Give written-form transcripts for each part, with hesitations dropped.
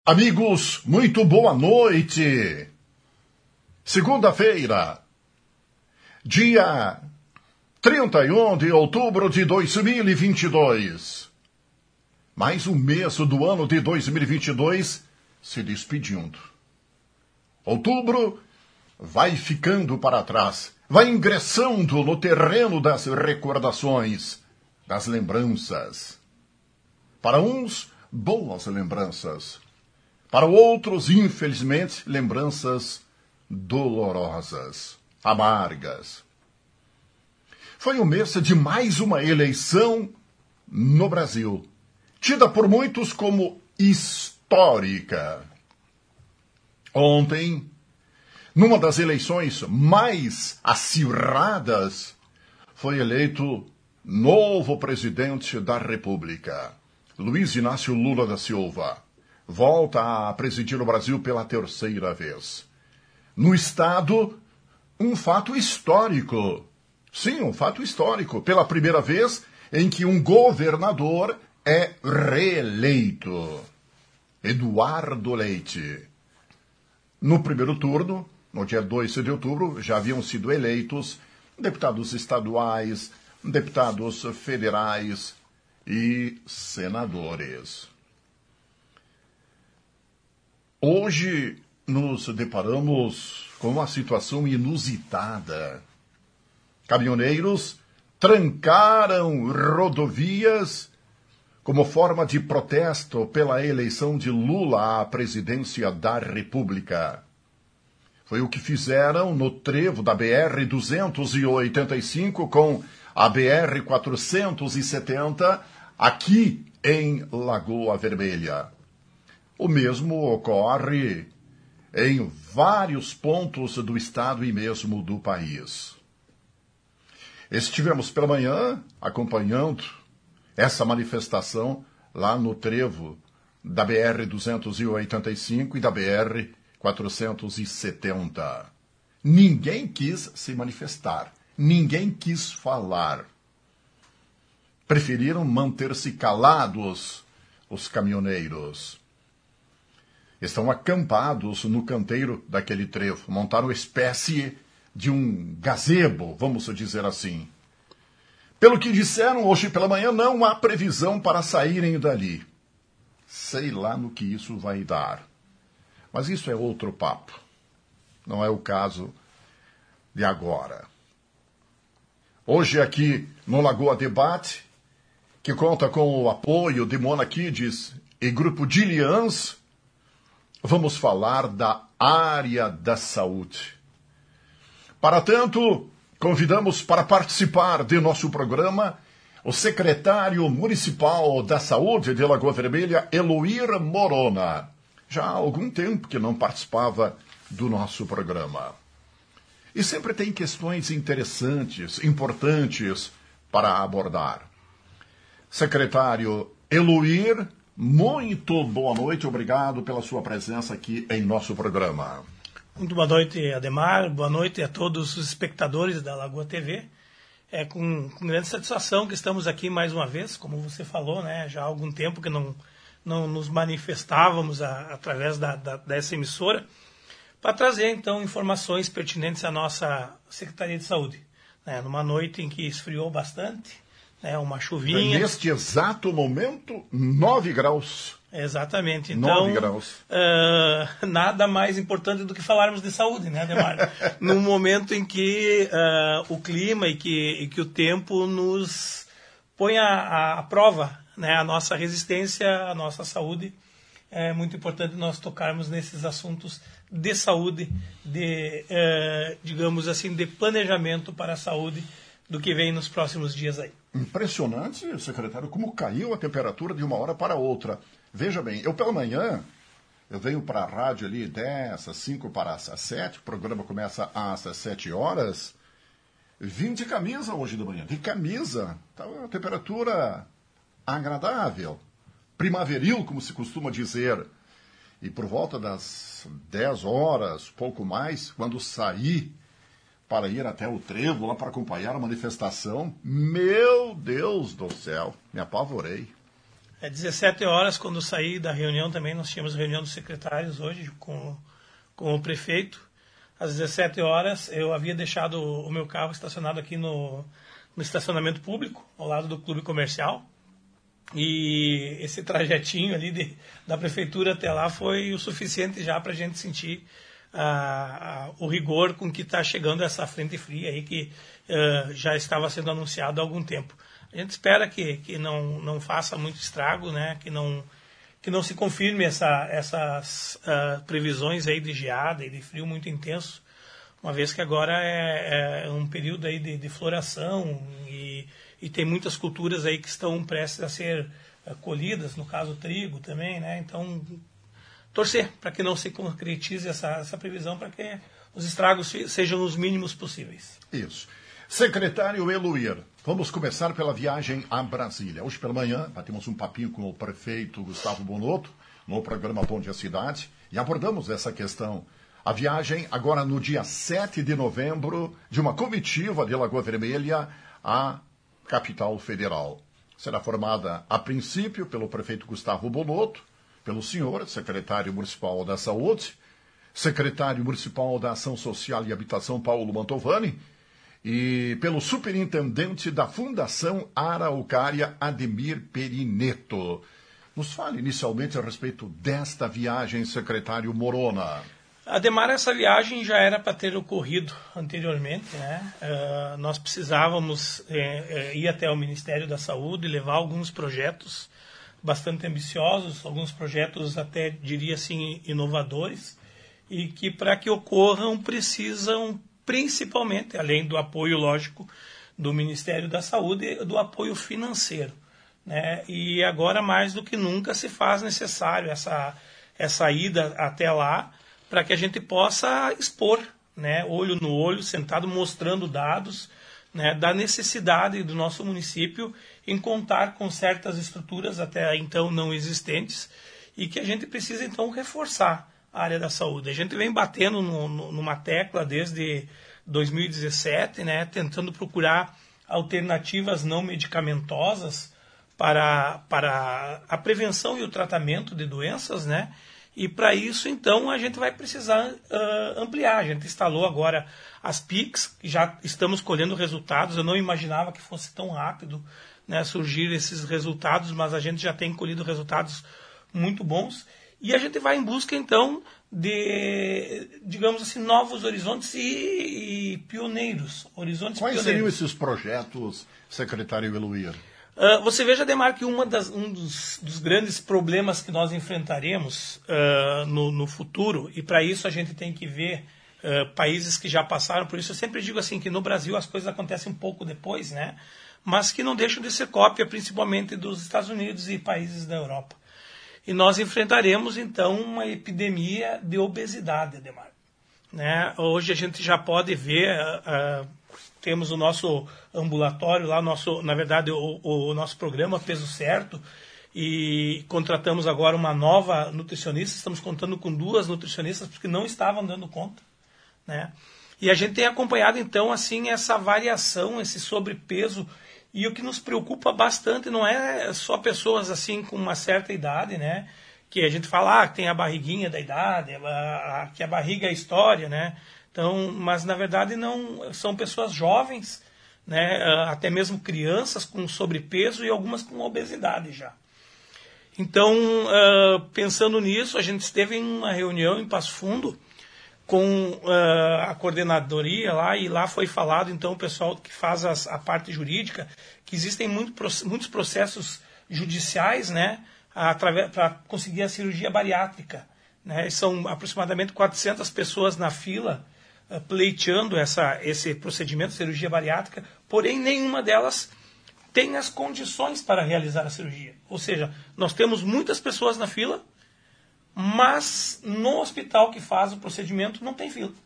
Amigos, muito boa noite. Segunda-feira, dia 31 de outubro de 2022. Mais um mês do ano de 2022 se despedindo. Outubro vai ficando para trás, vai ingressando no terreno das recordações, das lembranças. Para uns, boas lembranças. Para outros, infelizmente, lembranças dolorosas, amargas. Foi o mês de mais uma eleição no Brasil, tida por muitos como histórica. Ontem, numa das eleições mais acirradas, foi eleito novo presidente da República, Luiz Inácio Lula da Silva. Volta a presidir o Brasil pela terceira vez. No Estado, um fato histórico. Sim, um fato histórico. Pela primeira vez em que um governador é reeleito. Eduardo Leite. No primeiro turno, no dia 2 de outubro, já haviam sido eleitos deputados estaduais, deputados federais e senadores. Hoje nos deparamos com uma situação inusitada. Caminhoneiros trancaram rodovias como forma de protesto pela eleição de Lula à presidência da República. Foi o que fizeram no trevo da BR-285 com a BR-470 aqui em Lagoa Vermelha. O mesmo ocorre em vários pontos do estado e mesmo do país. Estivemos pela manhã acompanhando essa manifestação lá no trevo da BR-285 e da BR-470. Ninguém quis se manifestar, ninguém quis falar. Preferiram manter-se calados os caminhoneiros. Estão acampados no canteiro daquele trevo. Montaram uma espécie de um gazebo, vamos dizer assim. Pelo que disseram hoje pela manhã, não há previsão para saírem dali. Sei lá no que isso vai dar. Mas isso é outro papo. Não é o caso de agora. Hoje aqui no Lagoa Debate, que conta com o apoio de Mona Kids e Grupo Dilians, vamos falar da área da saúde. Para tanto, convidamos para participar de nosso programa o secretário municipal da saúde de Lagoa Vermelha, Eloir Morona. Já há algum tempo que não participava do nosso programa. E sempre tem questões interessantes, importantes para abordar. Secretário Eloir, muito boa noite, obrigado pela sua presença aqui em nosso programa. Muito boa noite, Ademar, boa noite a todos os espectadores da Lagoa TV. É com grande satisfação que estamos aqui mais uma vez, como você falou, né? Já há algum tempo que não nos manifestávamos através dessa emissora, para trazer então informações pertinentes à nossa Secretaria de Saúde. Né? Numa noite em que esfriou bastante, uma chuvinha. Neste exato momento, 9 graus. Exatamente. Então, 9 graus. Nada mais importante do que falarmos de saúde, né, Ademar? Num momento em que o clima e que o tempo nos põe à prova, né, a nossa resistência, a nossa saúde. É muito importante nós tocarmos nesses assuntos de saúde, digamos assim, de planejamento para a saúde do que vem nos próximos dias aí. Impressionante, secretário, como caiu a temperatura de uma hora para outra. Veja bem, eu pela manhã, eu venho para a rádio ali 10, 5 para as 7, o programa começa às 7 horas, vim de camisa hoje de manhã, de camisa, estava uma temperatura agradável, primaveril, como se costuma dizer. E por volta das 10 horas, pouco mais, quando saí para ir até o trevo, lá para acompanhar a manifestação, meu Deus do céu, me apavorei. 17 horas, quando eu saí da reunião também, nós tínhamos reunião dos secretários hoje com o prefeito. Às 17 horas, eu havia deixado o meu carro estacionado aqui no estacionamento público, ao lado do clube comercial. E esse trajetinho ali da prefeitura até lá foi o suficiente já para a gente sentir o rigor com que está chegando essa frente fria aí que já estava sendo anunciado há algum tempo. A gente espera que não faça muito estrago, né? Que não se confirme essas previsões aí de geada e de frio muito intenso, uma vez que agora é um período aí de floração e tem muitas culturas aí que estão prestes a ser colhidas, no caso o trigo também, né? Então, torcer para que não se concretize essa previsão, para que os estragos sejam os mínimos possíveis. Isso. Secretário Eluir, vamos começar pela viagem a Brasília. Hoje pela manhã, batemos um papinho com o prefeito Gustavo Bonotto, no programa Bom Dia Cidade, e abordamos essa questão. A viagem agora no dia 7 de novembro, de uma comitiva de Lagoa Vermelha à capital federal. Será formada, a princípio, pelo prefeito Gustavo Bonotto, pelo senhor, secretário municipal da Saúde, secretário municipal da Ação Social e Habitação, Paulo Mantovani, e pelo superintendente da Fundação Araucária, Ademir Perineto. Nos fale inicialmente a respeito desta viagem, secretário Morona. Ademar, essa viagem já era para ter ocorrido anteriormente, né? Nós precisávamos ir até o Ministério da Saúde e levar alguns projetos bastante ambiciosos, alguns projetos até, diria assim, inovadores, e que para que ocorram precisam principalmente, além do apoio, lógico, do Ministério da Saúde, do apoio financeiro, né? E agora, mais do que nunca, se faz necessário essa ida até lá para que a gente possa expor, né, olho no olho, sentado, mostrando dados, né, da necessidade do nosso município em contar com certas estruturas até então não existentes e que a gente precisa, então, reforçar a área da saúde. A gente vem batendo numa tecla desde 2017, né, tentando procurar alternativas não medicamentosas para a prevenção e o tratamento de doenças, né? E para isso, então, a gente vai precisar ampliar. A gente instalou agora as PICs, já estamos colhendo resultados. Eu não imaginava que fosse tão rápido, né, surgir esses resultados, mas a gente já tem colhido resultados muito bons. E a gente vai em busca, então, de, digamos assim, novos horizontes e pioneiros. Quais seriam esses projetos, secretário Eluir? Você veja, Ademar, que um dos grandes problemas que nós enfrentaremos no futuro, e para isso a gente tem que ver países que já passaram por isso. Eu sempre digo assim que no Brasil as coisas acontecem um pouco depois, né? Mas que não deixam de ser cópia, principalmente dos Estados Unidos e países da Europa. E nós enfrentaremos, então, uma epidemia de obesidade, Ademar, né? Hoje a gente já pode ver, temos o nosso ambulatório lá, na verdade, o nosso programa Peso Certo, e contratamos agora uma nova nutricionista. Estamos contando com 2 nutricionistas, porque não estavam dando conta, né? E a gente tem acompanhado, então, assim, essa variação, esse sobrepeso. E o que nos preocupa bastante não é só pessoas assim com uma certa idade, né? Que a gente fala que tem a barriguinha da idade, que a barriga é história, né? Então, mas na verdade não, são pessoas jovens, né? Até mesmo crianças com sobrepeso e algumas com obesidade já. Então, pensando nisso, a gente esteve em uma reunião em Passo Fundo com a coordenadoria lá, e lá foi falado, então, o pessoal que faz a parte jurídica, que existem muitos processos judiciais, né, para conseguir a cirurgia bariátrica, né? São aproximadamente 400 pessoas na fila pleiteando esse procedimento de cirurgia bariátrica, porém nenhuma delas tem as condições para realizar a cirurgia. Ou seja, nós temos muitas pessoas na fila, mas no hospital que faz o procedimento não tem fila.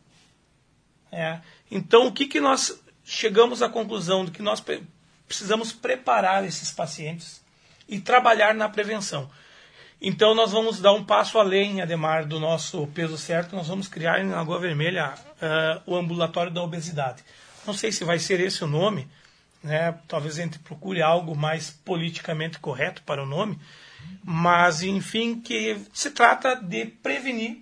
Então, o que nós chegamos à conclusão? De que nós precisamos preparar esses pacientes e trabalhar na prevenção. Então, nós vamos dar um passo além, Ademar, do nosso Peso Certo. Nós vamos criar em Lagoa Vermelha o ambulatório da obesidade. Não sei se vai ser esse o nome, né? Talvez a gente procure algo mais politicamente correto para o nome, mas, enfim, que se trata de prevenir,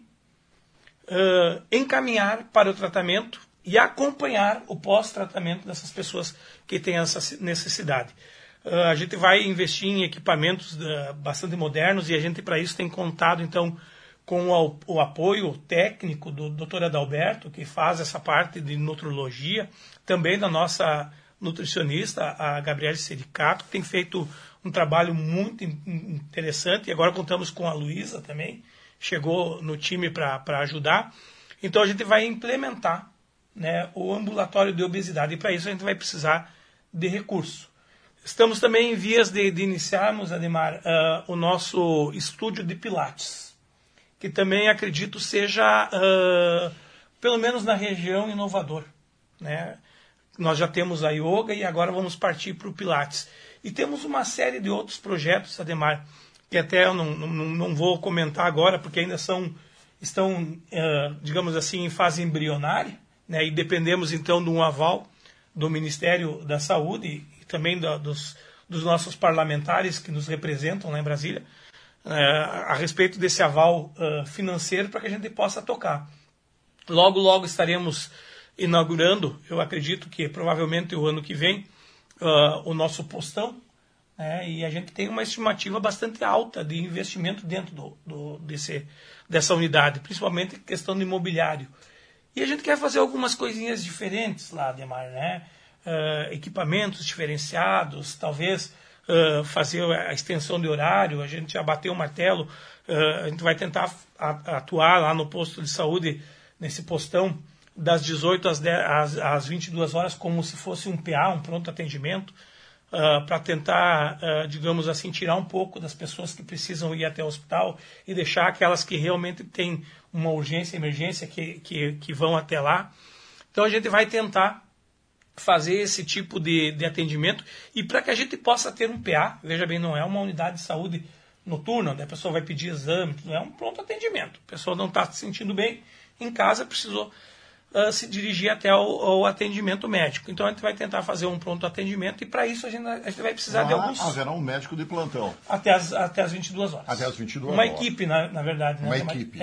encaminhar para o tratamento e acompanhar o pós-tratamento dessas pessoas que têm essa necessidade. A gente vai investir em equipamentos bastante modernos e a gente, para isso, tem contado, então, com o apoio técnico do Dr. Adalberto, que faz essa parte de nutrologia, também da nossa nutricionista, a Gabriele Sericato, que tem feito um trabalho muito interessante, e agora contamos com a Luísa também, chegou no time para ajudar. Então a gente vai implementar, né, o ambulatório de obesidade, e para isso a gente vai precisar de recurso. Estamos também em vias de iniciarmos, Ademar, o nosso estúdio de Pilates, que também acredito seja, pelo menos na região, inovador, né? Nós já temos a yoga e agora vamos partir para o Pilates. E temos uma série de outros projetos, Ademar, que até eu não vou comentar agora, porque ainda estão, digamos assim, em fase embrionária, né? E dependemos, então, de um aval do Ministério da Saúde e também dos nossos parlamentares que nos representam lá em Brasília, a respeito desse aval financeiro para que a gente possa tocar. Logo, logo estaremos inaugurando, eu acredito que provavelmente o ano que vem, o nosso postão, né? E a gente tem uma estimativa bastante alta de investimento dentro dessa unidade, principalmente questão do imobiliário. E a gente quer fazer algumas coisinhas diferentes lá, Ademar, né? Equipamentos diferenciados, talvez fazer a extensão de horário, a gente já bateu o martelo, a gente vai tentar atuar lá no posto de saúde, nesse postão, das 18 às 22 horas, como se fosse um PA, um pronto atendimento, para tentar, digamos assim, tirar um pouco das pessoas que precisam ir até o hospital e deixar aquelas que realmente têm uma urgência, emergência, que vão até lá. Então a gente vai tentar fazer esse tipo de atendimento, e para que a gente possa ter um PA, veja bem, não é uma unidade de saúde noturna, onde a pessoa vai pedir exame, não é um pronto atendimento. A pessoa não está se sentindo bem em casa, precisou se dirigir até o atendimento médico. Então a gente vai tentar fazer um pronto atendimento, e para isso a gente vai precisar de alguns... Haverá um médico de plantão. Até as 22 horas. Até as 22 uma horas. Equipe, na verdade. Uma né? equipe.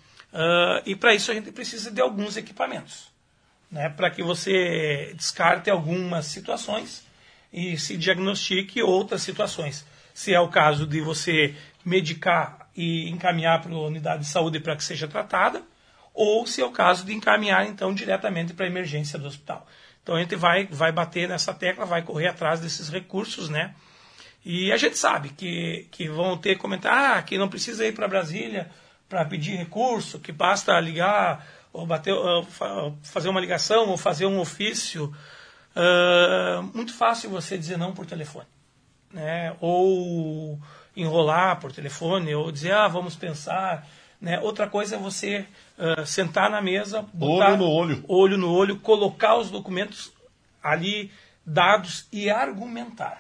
E para isso a gente precisa de alguns equipamentos, né? Para que você descarte algumas situações e se diagnostique outras situações. Se é o caso de você medicar e encaminhar para a unidade de saúde para que seja tratada, ou se é o caso de encaminhar, então, diretamente para a emergência do hospital. Então, a gente vai bater nessa tecla, vai correr atrás desses recursos, né? E a gente sabe que vão ter comentário, que não precisa ir para Brasília para pedir recurso, que basta ligar, ou fazer uma ligação, ou fazer um ofício. Muito fácil você dizer não por telefone, né? Ou enrolar por telefone, ou dizer, vamos pensar... Né? Outra coisa é você sentar na mesa, botar olho no olho, colocar os documentos ali, dados, e argumentar.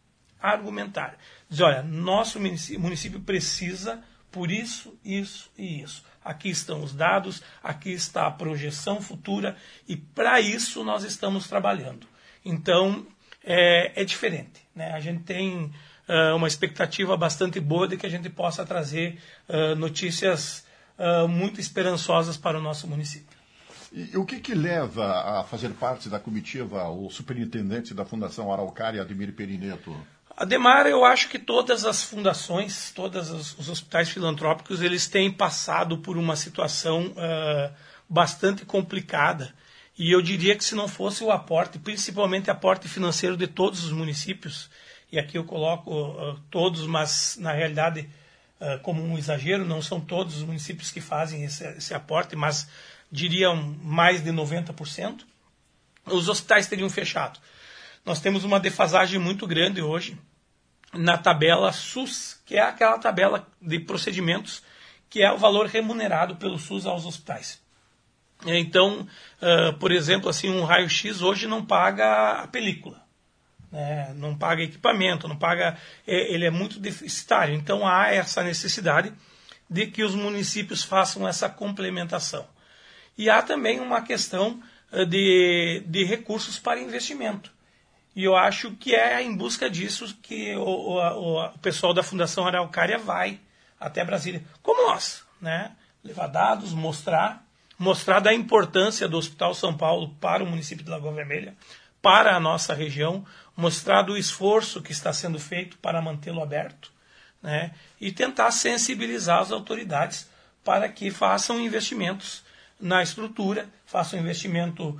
Dizer, olha, nosso município precisa por isso, isso e isso. Aqui estão os dados, aqui está a projeção futura, e para isso nós estamos trabalhando. Então, é diferente, né? A gente tem uma expectativa bastante boa de que a gente possa trazer notícias muito esperançosas para o nosso município. E o que leva a fazer parte da comitiva o superintendente da Fundação Araucária, Ademir Perineto? Ademar, eu acho que todas as fundações, todos os hospitais filantrópicos, eles têm passado por uma situação bastante complicada. E eu diria que se não fosse o aporte, principalmente aporte financeiro de todos os municípios, e aqui eu coloco todos, mas na realidade, como um exagero, não são todos os municípios que fazem esse aporte, mas diria mais de 90%, os hospitais teriam fechado. Nós temos uma defasagem muito grande hoje na tabela SUS, que é aquela tabela de procedimentos que é o valor remunerado pelo SUS aos hospitais. Então, por exemplo, assim, um raio-x hoje não paga a película, né? Não paga equipamento, não paga, ele é muito deficitário. Então há essa necessidade de que os municípios façam essa complementação. E há também uma questão de recursos para investimento. E eu acho que é em busca disso que o pessoal da Fundação Araucária vai até Brasília, como nós, né? Levar dados, mostrar da importância do Hospital São Paulo para o município de Lagoa Vermelha, para a nossa região, mostrar do esforço que está sendo feito para mantê-lo aberto, né? E tentar sensibilizar as autoridades para que façam investimentos na estrutura, façam investimento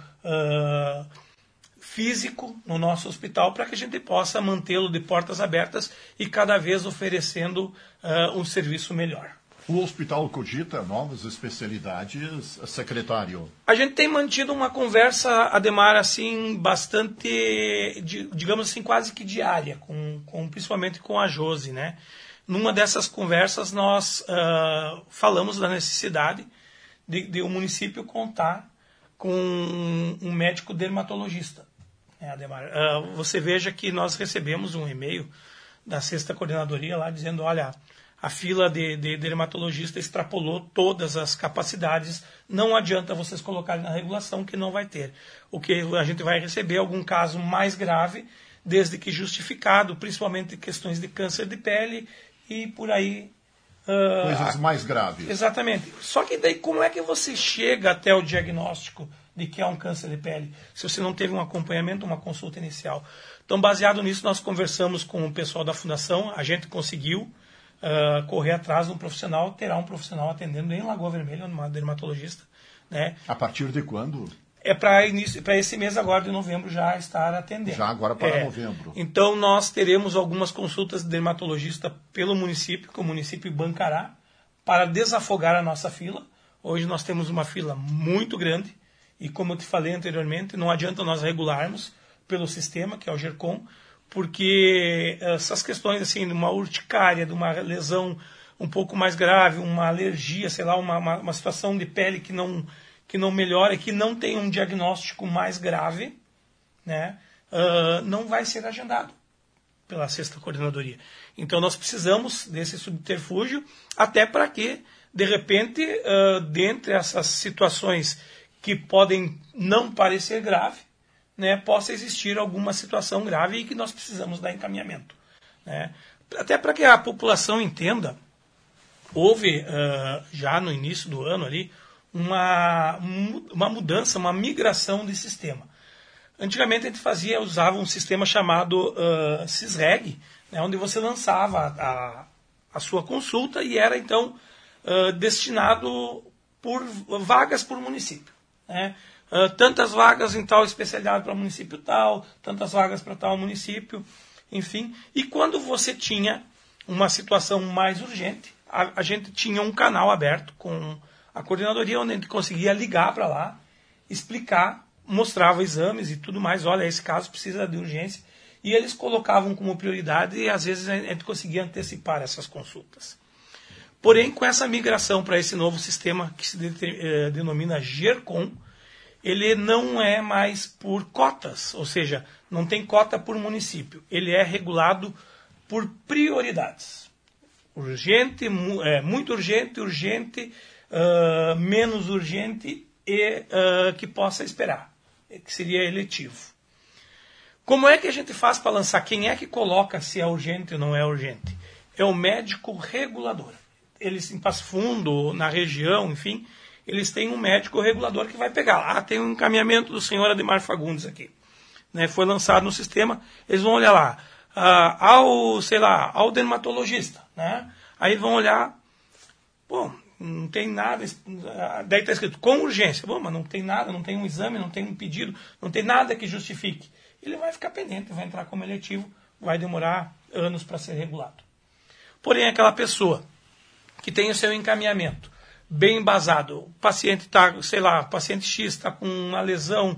físico no nosso hospital para que a gente possa mantê-lo de portas abertas e cada vez oferecendo um serviço melhor. O hospital cogita novas especialidades, secretário? A gente tem mantido uma conversa, Ademar, assim, bastante, digamos assim, quase que diária, principalmente com a Josi, né? Numa dessas conversas nós falamos da necessidade de o município contar com um médico dermatologista. Ademar, você veja que nós recebemos um e-mail da 6ª Coordenadoria lá dizendo, olha, a fila de dermatologista extrapolou todas as capacidades, não adianta vocês colocarem na regulação que não vai ter. O que a gente vai receber é algum caso mais grave, desde que justificado, principalmente questões de câncer de pele e por aí... coisas mais graves. Exatamente. Só que daí como é que você chega até o diagnóstico de que é um câncer de pele, se você não teve um acompanhamento, uma consulta inicial? Então, baseado nisso, nós conversamos com o pessoal da Fundação, a gente conseguiu correr atrás de um profissional, terá um profissional atendendo em Lagoa Vermelha, uma dermatologista. Né? A partir de quando? É para esse mês agora de novembro já estar atendendo. Já agora para novembro. Então, nós teremos algumas consultas de dermatologista pelo município, que o município bancará, para desafogar a nossa fila. Hoje nós temos uma fila muito grande, e como eu te falei anteriormente, não adianta nós regularmos pelo sistema, que é o GERCOM, porque essas questões assim, de uma urticária, de uma lesão um pouco mais grave, uma alergia, sei lá, uma situação de pele que não melhora, que não tem um diagnóstico mais grave, né, não vai ser agendado pela 6ª Coordenadoria. Então nós precisamos desse subterfúgio, até para que, de repente, dentre essas situações que podem não parecer grave, né, possa existir alguma situação grave e que nós precisamos dar encaminhamento. Né? Até para que a população entenda, houve já no início do ano ali uma mudança, uma migração de sistema. Antigamente a gente usava um sistema chamado CISREG, né, onde você lançava a sua consulta e era então destinado por vagas por município. Né? Tantas vagas em tal especialidade para município tal, tantas vagas para tal município, enfim. E quando você tinha uma situação mais urgente, a gente tinha um canal aberto com a coordenadoria, onde a gente conseguia ligar para lá, explicar, mostrava exames e tudo mais, olha, esse caso precisa de urgência, e eles colocavam como prioridade e às vezes a gente conseguia antecipar essas consultas. Porém, com essa migração para esse novo sistema que se denomina GERCOM, ele não é mais por cotas, ou seja, não tem cota por município. Ele é regulado por prioridades. Urgente, muito urgente, urgente, menos urgente e que possa esperar, que seria eletivo. Como é que a gente faz para lançar? Quem é que coloca se é urgente ou não é urgente? É o médico regulador. Eles, em Passo Fundo, na região, enfim, eles têm um médico regulador que vai pegar lá. Tem um encaminhamento do senhor Ademar Fagundes aqui. Né, foi lançado no sistema, eles vão olhar lá, ao dermatologista. Né? Aí vão olhar, bom, não tem nada, daí está escrito com urgência. Bom, mas não tem nada, não tem um exame, não tem um pedido, não tem nada que justifique. Ele vai ficar pendente, vai entrar como eletivo, vai demorar anos para ser regulado. Porém, aquela pessoa que tem o seu encaminhamento bem embasado, o paciente está, o paciente X está com uma lesão,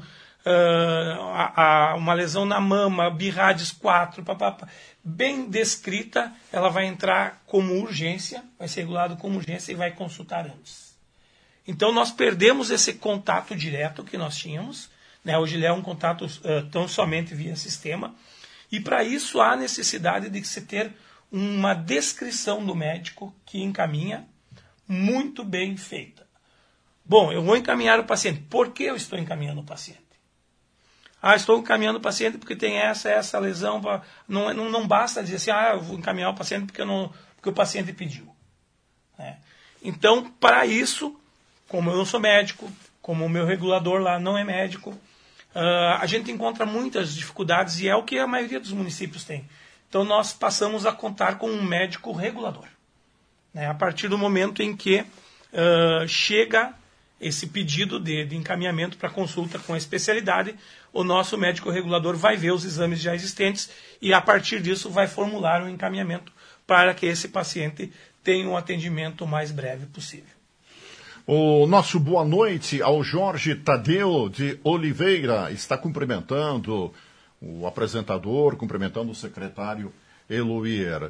uma lesão na mama, BIRADS 4, bem descrita, ela vai entrar como urgência, vai ser regulado como urgência e vai consultar antes. Então, nós perdemos esse contato direto que nós tínhamos, né? Hoje ele é um contato tão somente via sistema, e para isso há necessidade de se ter uma descrição do médico que encaminha muito bem feita. Bom, eu vou encaminhar o paciente. Por que eu estou encaminhando o paciente? estou encaminhando o paciente porque tem essa lesão. Não basta dizer assim, eu vou encaminhar o paciente porque o paciente pediu. Né? Então, para isso, como eu não sou médico, como o meu regulador lá não é médico, a gente encontra muitas dificuldades e é o que a maioria dos municípios tem. Então, nós passamos a contar com um médico regulador. Né? A partir do momento em que chega esse pedido de encaminhamento para consulta com a especialidade, o nosso médico regulador vai ver os exames já existentes e, a partir disso, vai formular um encaminhamento para que esse paciente tenha um atendimento o mais breve possível. O nosso boa noite ao Jorge Tadeu de Oliveira, está cumprimentando o apresentador, cumprimentando o secretário Eloir.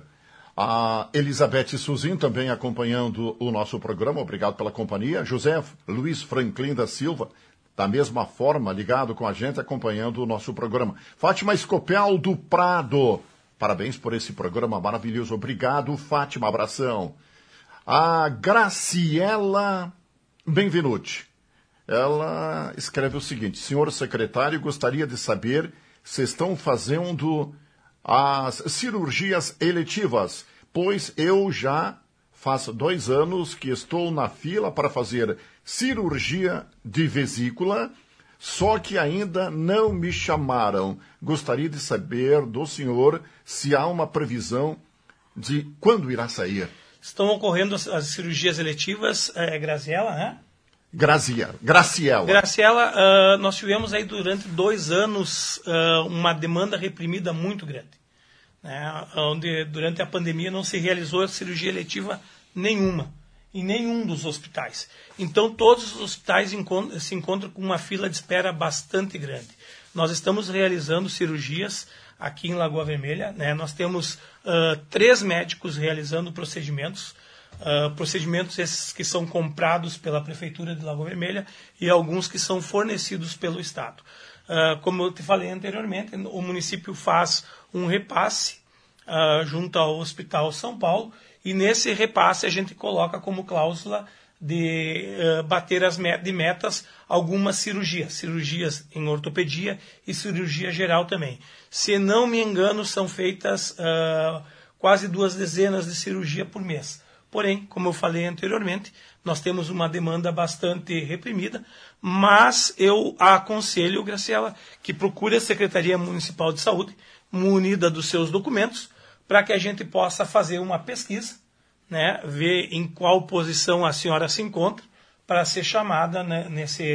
A Elizabeth Suzin também acompanhando o nosso programa, obrigado pela companhia. José Luiz Franklin da Silva, da mesma forma, ligado com a gente, acompanhando o nosso programa. Fátima Escopel do Prado, parabéns por esse programa maravilhoso. Obrigado, Fátima, abração. A Graciela Benvenuti, ela escreve o seguinte: senhor secretário, gostaria de saber se estão fazendo as cirurgias eletivas, pois eu já faz 2 anos que estou na fila para fazer cirurgia de vesícula, só que ainda não me chamaram. Gostaria de saber do senhor se há uma previsão de quando irá sair. Estão ocorrendo as cirurgias eletivas, Graciela, né? Graciela. Graciela, nós tivemos aí durante 2 anos uma demanda reprimida muito grande. Né? Onde durante a pandemia não se realizou cirurgia eletiva nenhuma, em nenhum dos hospitais. Então todos os hospitais se encontram com uma fila de espera bastante grande. Nós estamos realizando cirurgias aqui em Lagoa Vermelha. Né? Nós temos 3 médicos realizando procedimentos. Procedimentos esses que são comprados pela Prefeitura de Lagoa Vermelha e alguns que são fornecidos pelo Estado. Como eu te falei anteriormente, o município faz um repasse junto ao Hospital São Paulo e nesse repasse a gente coloca como cláusula de bater de metas algumas cirurgias em ortopedia e cirurgia geral também. Se não me engano, são feitas quase 2 dezenas de cirurgia por mês. Porém, como eu falei anteriormente, nós temos uma demanda bastante reprimida, mas eu aconselho, Graciela, que procure a Secretaria Municipal de Saúde, munida dos seus documentos, para que a gente possa fazer uma pesquisa, né, ver em qual posição a senhora se encontra, para ser chamada, né,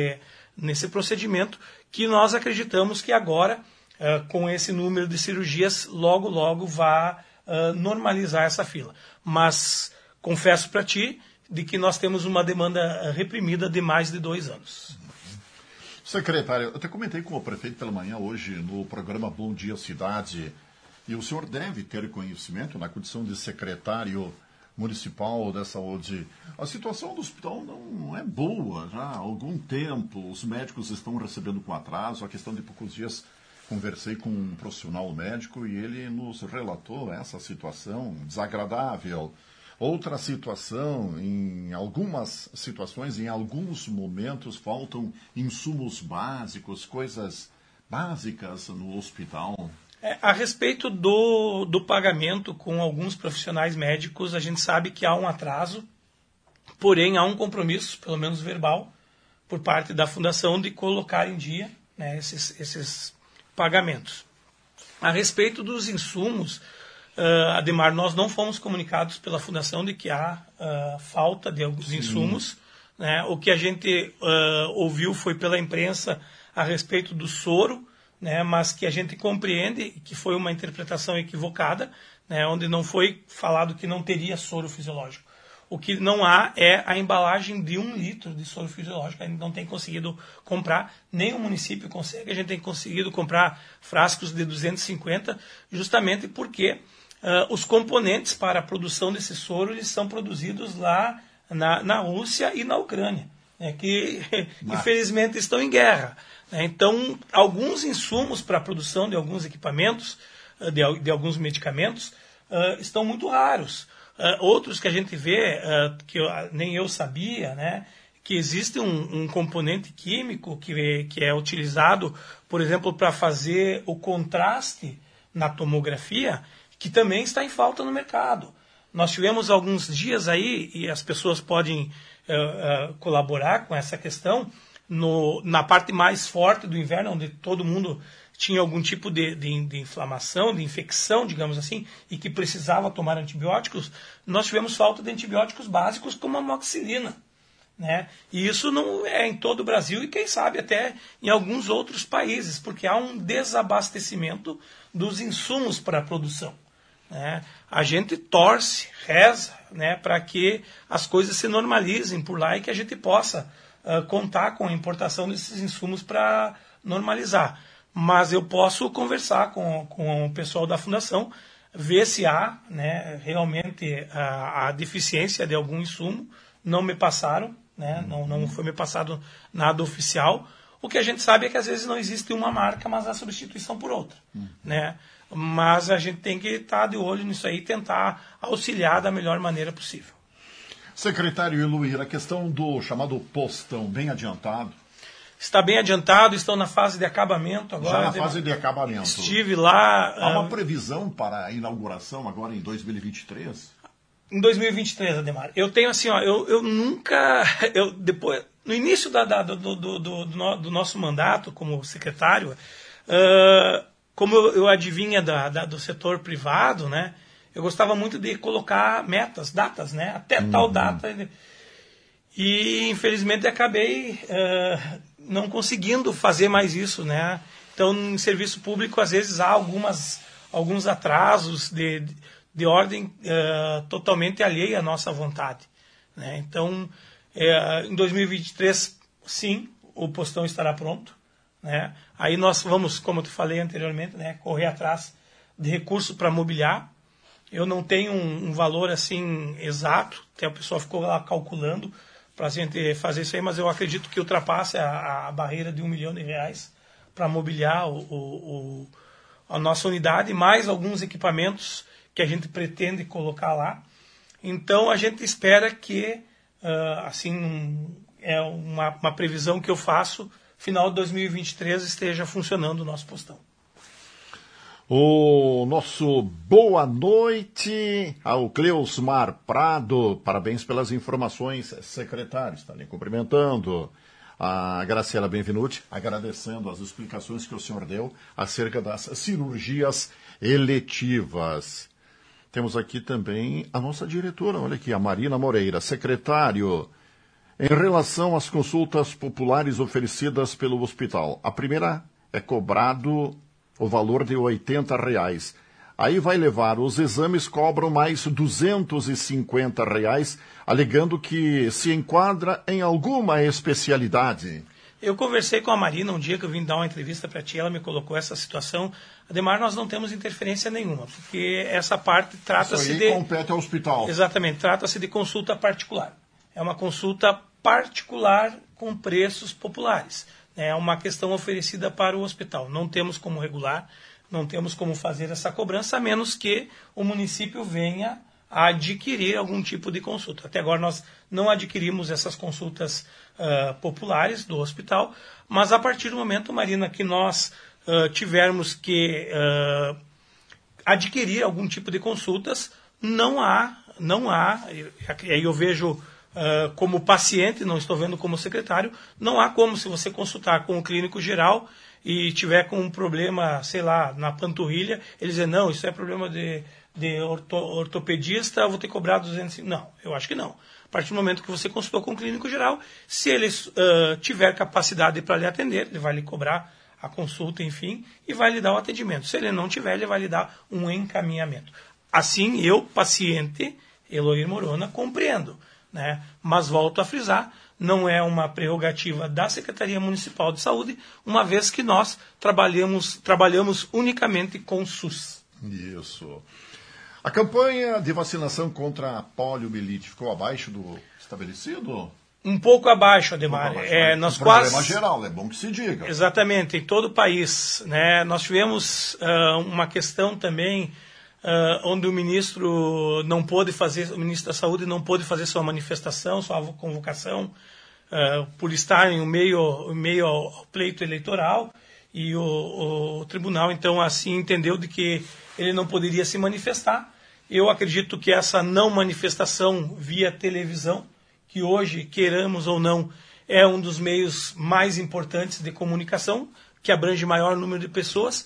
nesse procedimento, que nós acreditamos que agora, com esse número de cirurgias, logo, logo vai normalizar essa fila. Mas confesso para ti de que nós temos uma demanda reprimida de mais de 2 anos. Secretário, eu até comentei com o prefeito pela manhã hoje no programa Bom Dia Cidade, e o senhor deve ter conhecimento na condição de secretário municipal da saúde. A situação do hospital não é boa já há algum tempo, os médicos estão recebendo com atraso, a questão de poucos dias conversei com um profissional médico e ele nos relatou essa situação desagradável. Outra situação, em algumas situações, em alguns momentos, faltam insumos básicos, coisas básicas no hospital. A respeito do pagamento com alguns profissionais médicos, a gente sabe que há um atraso, porém há um compromisso, pelo menos verbal, por parte da Fundação de colocar em dia, né, esses pagamentos. A respeito dos insumos, Ademar, nós não fomos comunicados pela Fundação de que há falta de alguns insumos. Né? O que a gente ouviu foi pela imprensa a respeito do soro, né? Mas que a gente compreende que foi uma interpretação equivocada, né? Onde não foi falado que não teria soro fisiológico. O que não há é a embalagem de 1 litro de soro fisiológico. A gente não tem conseguido comprar, nem o município consegue. A gente tem conseguido comprar frascos de 250, justamente porque os componentes para a produção desse soro eles são produzidos lá na Rússia e na Ucrânia, né, que infelizmente estão em guerra. Né? Então, alguns insumos para a produção de alguns equipamentos, de alguns medicamentos, estão muito raros. Outros que a gente vê, nem eu sabia, né, que existe um componente químico que é utilizado, por exemplo, para fazer o contraste na tomografia, que também está em falta no mercado. Nós tivemos alguns dias aí, e as pessoas podem colaborar com essa questão, na parte mais forte do inverno, onde todo mundo tinha algum tipo de inflamação, de infecção, digamos assim, e que precisava tomar antibióticos, nós tivemos falta de antibióticos básicos como a amoxicilina, né? E isso não é em todo o Brasil e, quem sabe, até em alguns outros países, porque há um desabastecimento dos insumos para a produção, né? A gente torce, reza, né, para que as coisas se normalizem por lá e que a gente possa contar com a importação desses insumos para normalizar. Mas eu posso conversar com o pessoal da Fundação, ver se há, né, realmente a deficiência de algum insumo. Não me passaram, né, não foi me passado nada oficial. O que a gente sabe é que às vezes não existe uma marca, mas há substituição por outra, né? Mas a gente tem que estar de olho nisso aí e tentar auxiliar da melhor maneira possível. Secretário Iluir, a questão do chamado postão bem adiantado? Está bem adiantado, estão na fase de acabamento agora. Já na fase de acabamento. Estive lá... Há uma previsão para a inauguração agora em 2023? Em 2023, Ademar. Eu tenho assim, ó, eu nunca... depois, no início do nosso mandato como secretário, como eu adivinha do setor privado, né, eu gostava muito de colocar metas, datas, né, até tal data. E, infelizmente, acabei não conseguindo fazer mais isso, né? Então, em serviço público, às vezes, há alguns atrasos de ordem totalmente alheia à nossa vontade, né? Então, em 2023, sim, o postão estará pronto, né? Aí nós vamos, como eu te falei anteriormente, né, correr atrás de recurso para mobiliar. Eu não tenho um valor assim exato, até o pessoal ficou lá calculando para a gente fazer isso aí, mas eu acredito que ultrapasse a barreira de R$1 milhão para mobiliar a nossa unidade, mais alguns equipamentos que a gente pretende colocar lá. Então, a gente espera que, assim, é uma previsão que eu faço, final de 2023 esteja funcionando o nosso postão. O nosso boa noite ao Cleusmar Prado. Parabéns pelas informações, secretário. Está lhe cumprimentando. A Graciela Benvenuti, agradecendo as explicações que o senhor deu acerca das cirurgias eletivas. Temos aqui também a nossa diretora, olha aqui, a Marina Moreira. Secretário, em relação às consultas populares oferecidas pelo hospital, a primeira é cobrado o valor de R$80. Aí vai levar, os exames cobram mais R$250, alegando que se enquadra em alguma especialidade. Eu conversei com a Marina um dia que eu vim dar uma entrevista para ti, ela me colocou essa situação. Ademar, nós não temos interferência nenhuma, porque essa parte trata-se de... compete ao hospital. Exatamente, trata-se de consulta particular. É uma consulta particular com preços populares. É uma questão oferecida para o hospital. Não temos como regular, não temos como fazer essa cobrança, a menos que o município venha a adquirir algum tipo de consulta. Até agora nós não adquirimos essas consultas populares do hospital, mas a partir do momento, Marina, que nós tivermos que adquirir algum tipo de consultas, não há, e aí eu vejo... como paciente, não estou vendo como secretário, não há como, se você consultar com o clínico geral e tiver com um problema, sei lá, na panturrilha, ele dizer, não, isso é problema de ortopedista, eu vou ter que cobrar 200. Não, eu acho que não. A partir do momento que você consultou com o clínico geral, se ele tiver capacidade para lhe atender, ele vai lhe cobrar a consulta, enfim, e vai lhe dar o atendimento. Se ele não tiver, ele vai lhe dar um encaminhamento. Assim, eu, paciente, Eloir Morona, compreendo. Né? Mas volto a frisar, não é uma prerrogativa da Secretaria Municipal de Saúde, uma vez que nós trabalhamos unicamente com SUS. Isso. A campanha de vacinação contra a poliomielite ficou abaixo do estabelecido? Um pouco abaixo, Ademar. Nós problema geral, é bom que se diga. Exatamente, em todo o país. Né? Nós tivemos uma questão também... onde o ministro da Saúde não pôde fazer sua manifestação, sua convocação, por estar em meio ao pleito eleitoral, e o tribunal, então, assim entendeu de que ele não poderia se manifestar. Eu acredito que essa não manifestação via televisão, que hoje, queiramos ou não, é um dos meios mais importantes de comunicação, que abrange maior número de pessoas,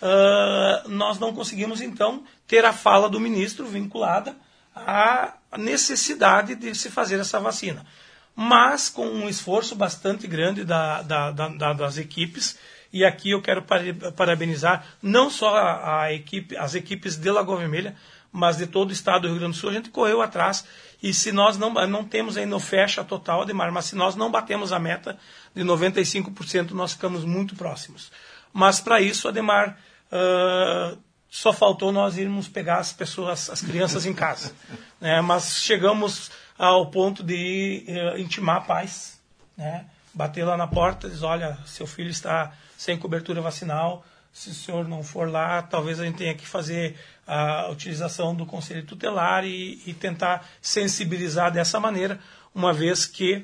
nós não conseguimos, então, ter a fala do ministro vinculada à necessidade de se fazer essa vacina. Mas com um esforço bastante grande das equipes, e aqui eu quero parabenizar não só as equipes de Lagoa Vermelha, mas de todo o estado do Rio Grande do Sul. A gente correu atrás, e se nós não temos ainda o fecha total, Ademar, mas se nós não batemos a meta de 95%, nós ficamos muito próximos. Mas para isso, Ademar, só faltou nós irmos pegar as crianças em casa. Né? Mas chegamos ao ponto de intimar pais, né? Bater lá na porta e dizer, olha, seu filho está sem cobertura vacinal, se o senhor não for lá, talvez a gente tenha que fazer a utilização do conselho tutelar e tentar sensibilizar dessa maneira, uma vez que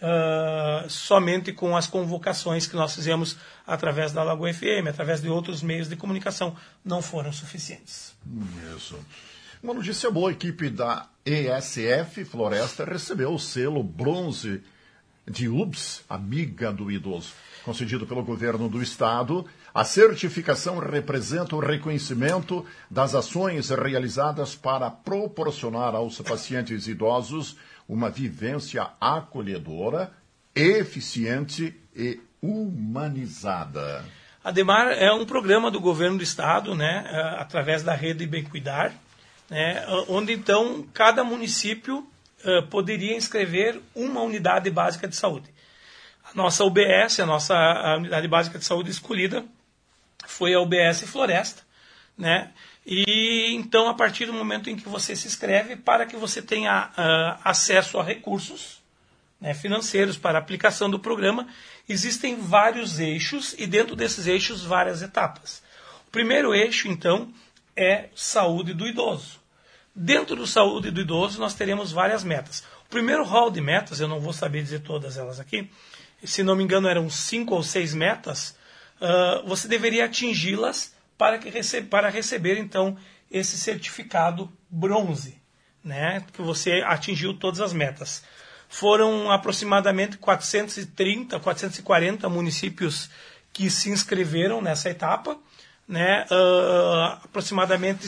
somente com as convocações que nós fizemos através da Lagoa FM, através de outros meios de comunicação, não foram suficientes. Isso. Uma notícia boa, a equipe da ESF Floresta recebeu o selo bronze de UBS, Amiga do Idoso, concedido pelo governo do estado. A certificação representa o reconhecimento das ações realizadas para proporcionar aos pacientes idosos uma vivência acolhedora, eficiente e humanizada. Ademar, é um programa do governo do estado, né, através da rede Bem Cuidar, né, onde então cada município poderia inscrever uma unidade básica de saúde. A nossa UBS, a unidade básica de saúde escolhida, foi a UBS Floresta, né? E então, a partir do momento em que você se inscreve, para que você tenha acesso a recursos, né, financeiros para a aplicação do programa, existem vários eixos e dentro desses eixos várias etapas. O primeiro eixo, então, é saúde do idoso. Dentro do saúde do idoso, nós teremos várias metas. O primeiro rol de metas, eu não vou saber dizer todas elas aqui, se não me engano eram 5 ou 6 metas, você deveria atingi-las para receber, então, esse certificado bronze, né, que você atingiu todas as metas. Foram aproximadamente 430, 440 municípios que se inscreveram nessa etapa, né, aproximadamente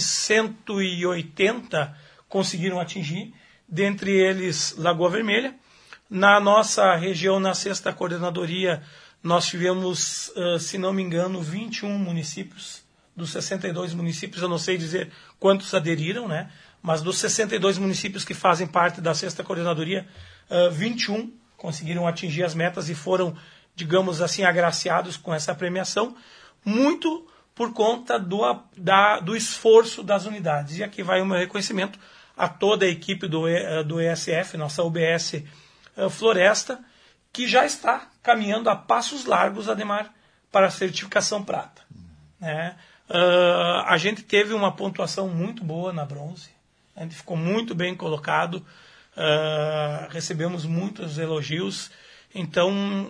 180 conseguiram atingir, dentre eles Lagoa Vermelha. Na nossa região, na 6ª coordenadoria, nós tivemos, se não me engano, 21 municípios. Dos 62 municípios, eu não sei dizer quantos aderiram, né, mas dos 62 municípios que fazem parte da 6ª coordenadoria, 21 conseguiram atingir as metas e foram, digamos assim, agraciados com essa premiação, muito por conta do esforço das unidades. E aqui vai o meu reconhecimento a toda a equipe do ESF, nossa UBS Floresta, que já está caminhando a passos largos, Ademar, para a certificação prata. Né? A gente teve uma pontuação muito boa na bronze, a gente ficou muito bem colocado, recebemos muitos elogios. Então,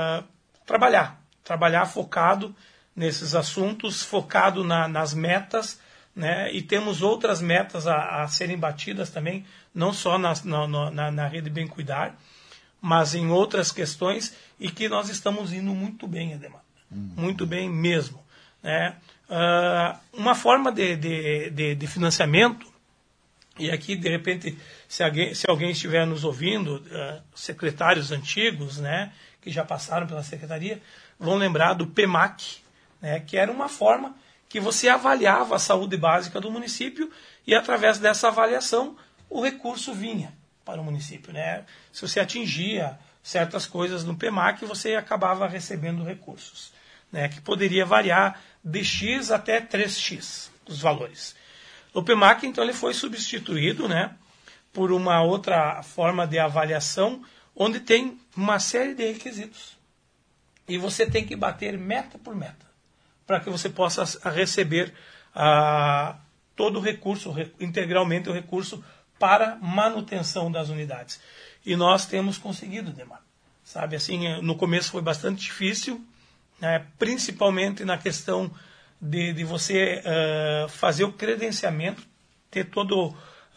trabalhar focado nesses assuntos, focado nas metas, né? E temos outras metas a serem batidas também, não só na rede Bem Cuidar, mas em outras questões, e que nós estamos indo muito bem, Ademar. Muito bem mesmo. Né? Uma forma de financiamento, e aqui, de repente, se alguém estiver nos ouvindo, secretários antigos, né, que já passaram pela secretaria, vão lembrar do PEMAC, né, que era uma forma que você avaliava a saúde básica do município e, através dessa avaliação, o recurso vinha para o município. Né? Se você atingia certas coisas no PEMAC, você acabava recebendo recursos, né, que poderia variar de X até 3X, os valores. O PEMAC, então, ele foi substituído, né, por uma outra forma de avaliação, onde tem uma série de requisitos. E você tem que bater meta por meta, para que você possa receber todo o recurso, integralmente o recurso para manutenção das unidades. E nós temos conseguido, Ademar. sabe? Assim, no começo foi bastante difícil, né? Principalmente na questão de você fazer o credenciamento, ter todo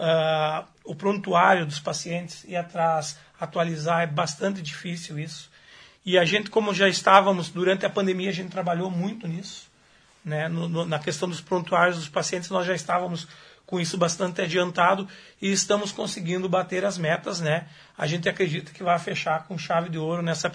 o prontuário dos pacientes, ir atrás, atualizar, é bastante difícil isso. E a gente, como já estávamos, durante a pandemia, a gente trabalhou muito nisso, né? Na questão dos prontuários dos pacientes, nós já estávamos com isso bastante adiantado e estamos conseguindo bater as metas, né? A gente acredita que vai fechar com chave de ouro nessa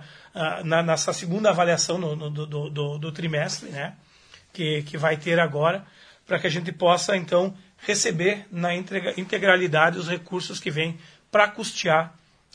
nessa segunda avaliação do trimestre, né? Que vai ter agora, para que a gente possa, então, receber na integralidade os recursos que vêm para custear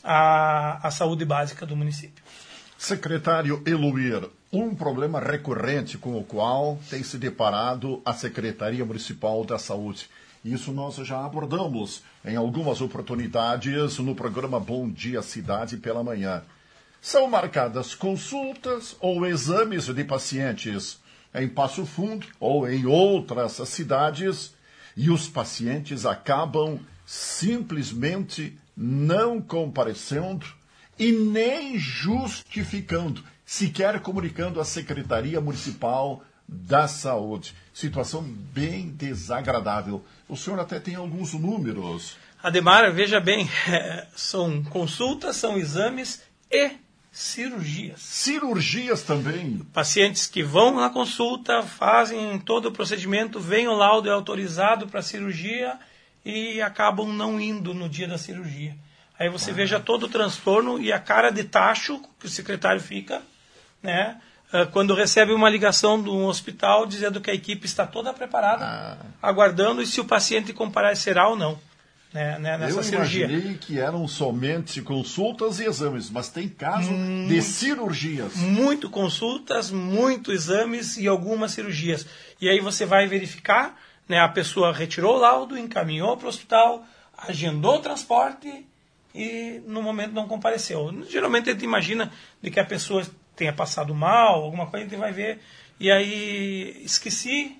a saúde básica do município. Secretário Eluir, um problema recorrente com o qual tem se deparado a Secretaria Municipal da Saúde. Isso nós já abordamos em algumas oportunidades no programa Bom Dia Cidade pela manhã. São marcadas consultas ou exames de pacientes em Passo Fundo ou em outras cidades e os pacientes acabam simplesmente não comparecendo e nem justificando, sequer comunicando à Secretaria Municipal da Saúde. Situação bem desagradável. O senhor até tem alguns números. Ademar, veja bem, são consultas, são exames e cirurgias. Cirurgias também. Pacientes que vão na consulta, fazem todo o procedimento, vem o laudo, é autorizado para cirurgia e acabam não indo no dia da cirurgia. Aí você veja todo o transtorno e a cara de tacho que o secretário fica, né, quando recebe uma ligação de um hospital dizendo que a equipe está toda preparada, aguardando e se o paciente comparecerá ou não, né, nessa cirurgia. Eu imaginei que eram somente consultas e exames, mas tem caso de cirurgias. Muito consultas, muito exames e algumas cirurgias. E aí você vai verificar, né, a pessoa retirou o laudo, encaminhou para o hospital, agendou o transporte e no momento não compareceu. Geralmente a gente imagina de que a pessoa tenha passado mal, alguma coisa, a gente vai ver, e aí esqueci,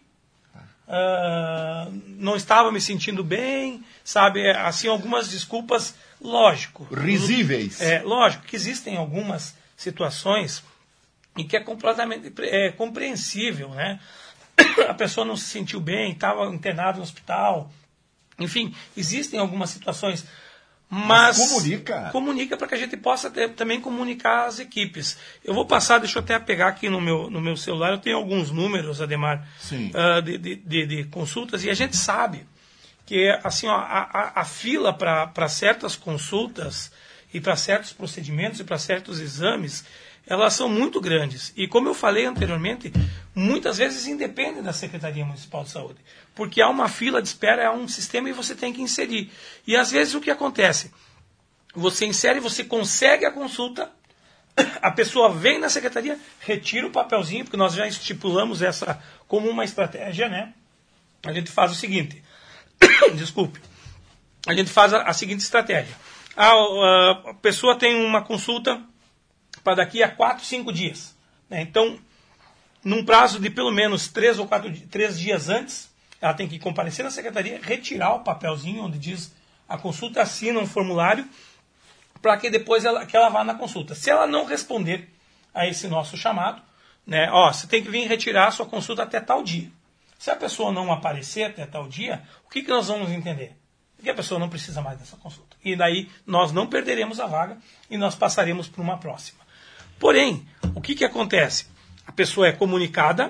não estava me sentindo bem, sabe, assim, algumas desculpas, lógico. Risíveis. Lógico que existem algumas situações em que é completamente compreensível, né? A pessoa não se sentiu bem, estava internada no hospital, enfim, existem algumas situações. Mas comunica para que a gente possa também comunicar às equipes. Eu vou passar, deixa eu até pegar aqui no meu celular, eu tenho alguns números, Ademar, de consultas, e a gente sabe que assim, ó, a fila para certas consultas e para certos procedimentos e para certos exames, elas são muito grandes. E como eu falei anteriormente, muitas vezes independem da Secretaria Municipal de Saúde. Porque há uma fila de espera, há um sistema e você tem que inserir. E às vezes o que acontece? Você insere, você consegue a consulta, a pessoa vem na secretaria, retira o papelzinho, porque nós já estipulamos essa como uma estratégia, né? A gente faz o seguinte, desculpe, a gente faz a seguinte estratégia. A pessoa tem uma consulta para daqui a 4, 5 dias. Né? Então, num prazo de pelo menos 3 dias antes, ela tem que comparecer na secretaria, retirar o papelzinho onde diz a consulta, assina um formulário, para que depois ela vá na consulta. Se ela não responder a esse nosso chamado, né, você tem que vir retirar a sua consulta até tal dia. Se a pessoa não aparecer até tal dia, o que nós vamos entender? Que a pessoa não precisa mais dessa consulta. E daí nós não perderemos a vaga e nós passaremos para uma próxima. Porém, o que acontece? A pessoa é comunicada,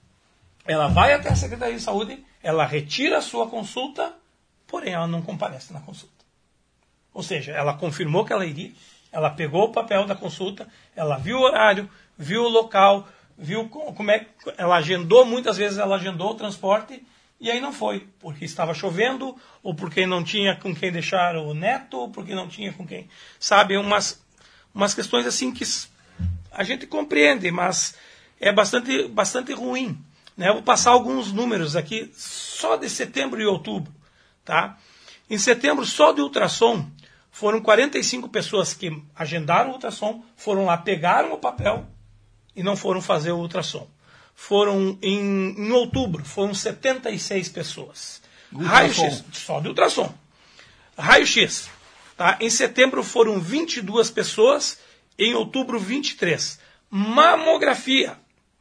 ela vai até a Secretaria de Saúde, ela retira a sua consulta, porém ela não comparece na consulta. Ou seja, ela confirmou que ela iria, ela pegou o papel da consulta, ela viu o horário, viu o local, viu como é que ela agendou, muitas vezes ela agendou o transporte e aí não foi, porque estava chovendo, ou porque não tinha com quem deixar o neto, ou porque não tinha com quem. Sabe, umas questões assim que a gente compreende, mas é bastante ruim. Né? Eu vou passar alguns números aqui, só de setembro e outubro. Tá? Em setembro, só de ultrassom, foram 45 pessoas que agendaram o ultrassom, foram lá, pegaram o papel e não foram fazer o ultrassom. Foram em outubro, foram 76 pessoas. Raio-X, só de ultrassom. Raio-X. Tá? Em setembro foram 22 pessoas Em outubro, 23. Mamografia.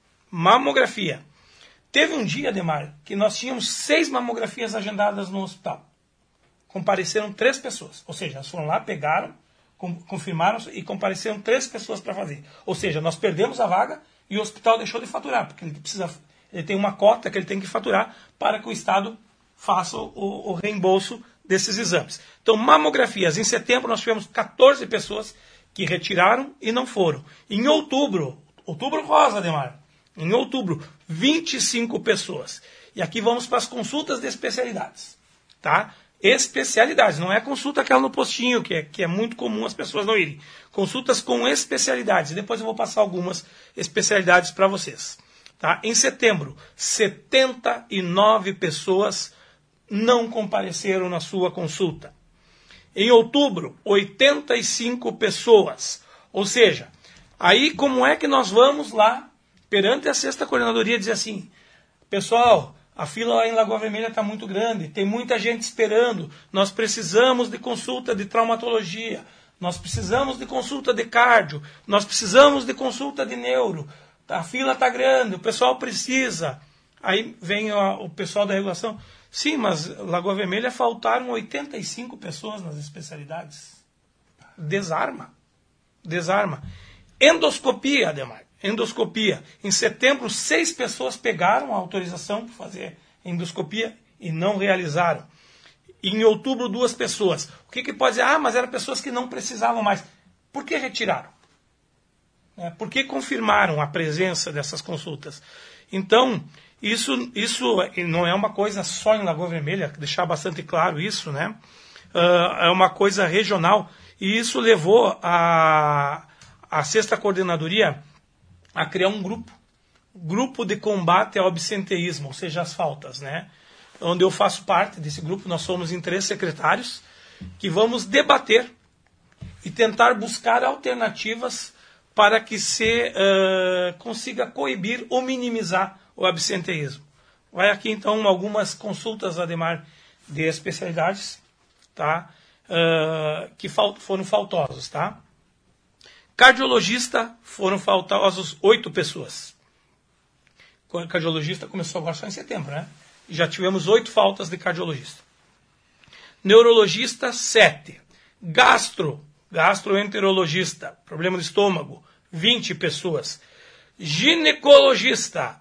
Teve um dia, Ademar, que nós tínhamos 6 mamografias agendadas no hospital. Compareceram 3 pessoas. Ou seja, elas foram lá, pegaram, confirmaram e compareceram 3 pessoas para fazer. Ou seja, nós perdemos a vaga e o hospital deixou de faturar, porque ele tem uma cota que ele tem que faturar para que o Estado faça o reembolso desses exames. Então, mamografias. Em setembro, nós tivemos 14 pessoas que retiraram e não foram. Em outubro rosa, Ademar. Em outubro, 25 pessoas. E aqui vamos para as consultas de especialidades. Tá? Especialidades, não é consulta aquela no postinho, que é muito comum as pessoas não irem. Consultas com especialidades. E depois eu vou passar algumas especialidades para vocês. Tá? Em setembro, 79 pessoas não compareceram na sua consulta. Em outubro, 85 pessoas. Ou seja, aí como é que nós vamos lá, perante a sexta coordenadoria, dizer assim, pessoal, a fila lá em Lagoa Vermelha está muito grande, tem muita gente esperando, nós precisamos de consulta de traumatologia, nós precisamos de consulta de cardio, nós precisamos de consulta de neuro, a fila está grande, o pessoal precisa. Aí vem o pessoal da regulação, sim, mas Lagoa Vermelha faltaram 85 pessoas nas especialidades. Desarma. Endoscopia, Ademar. Endoscopia. Em setembro, 6 pessoas pegaram a autorização para fazer endoscopia e não realizaram. Em outubro, 2 pessoas. O que pode dizer? Mas eram pessoas que não precisavam mais. Por que retiraram? Por que confirmaram a presença dessas consultas? Então, isso não é uma coisa só em Lagoa Vermelha, deixar bastante claro isso, né? É uma coisa regional. E isso levou a sexta coordenadoria a criar um grupo de combate ao absenteísmo, ou seja, as faltas, né? Onde eu faço parte desse grupo, nós somos em 3 secretários, que vamos debater e tentar buscar alternativas para que se consiga coibir ou minimizar o absenteísmo. Vai aqui, então, algumas consultas, Ademar, de especialidades, tá? Que foram faltosos, tá? Cardiologista, foram faltosos 8 pessoas. O cardiologista começou agora só em setembro, né? E já tivemos 8 faltas de cardiologista. Neurologista, 7. Gastroenterologista, problema do estômago, 20 pessoas. Ginecologista,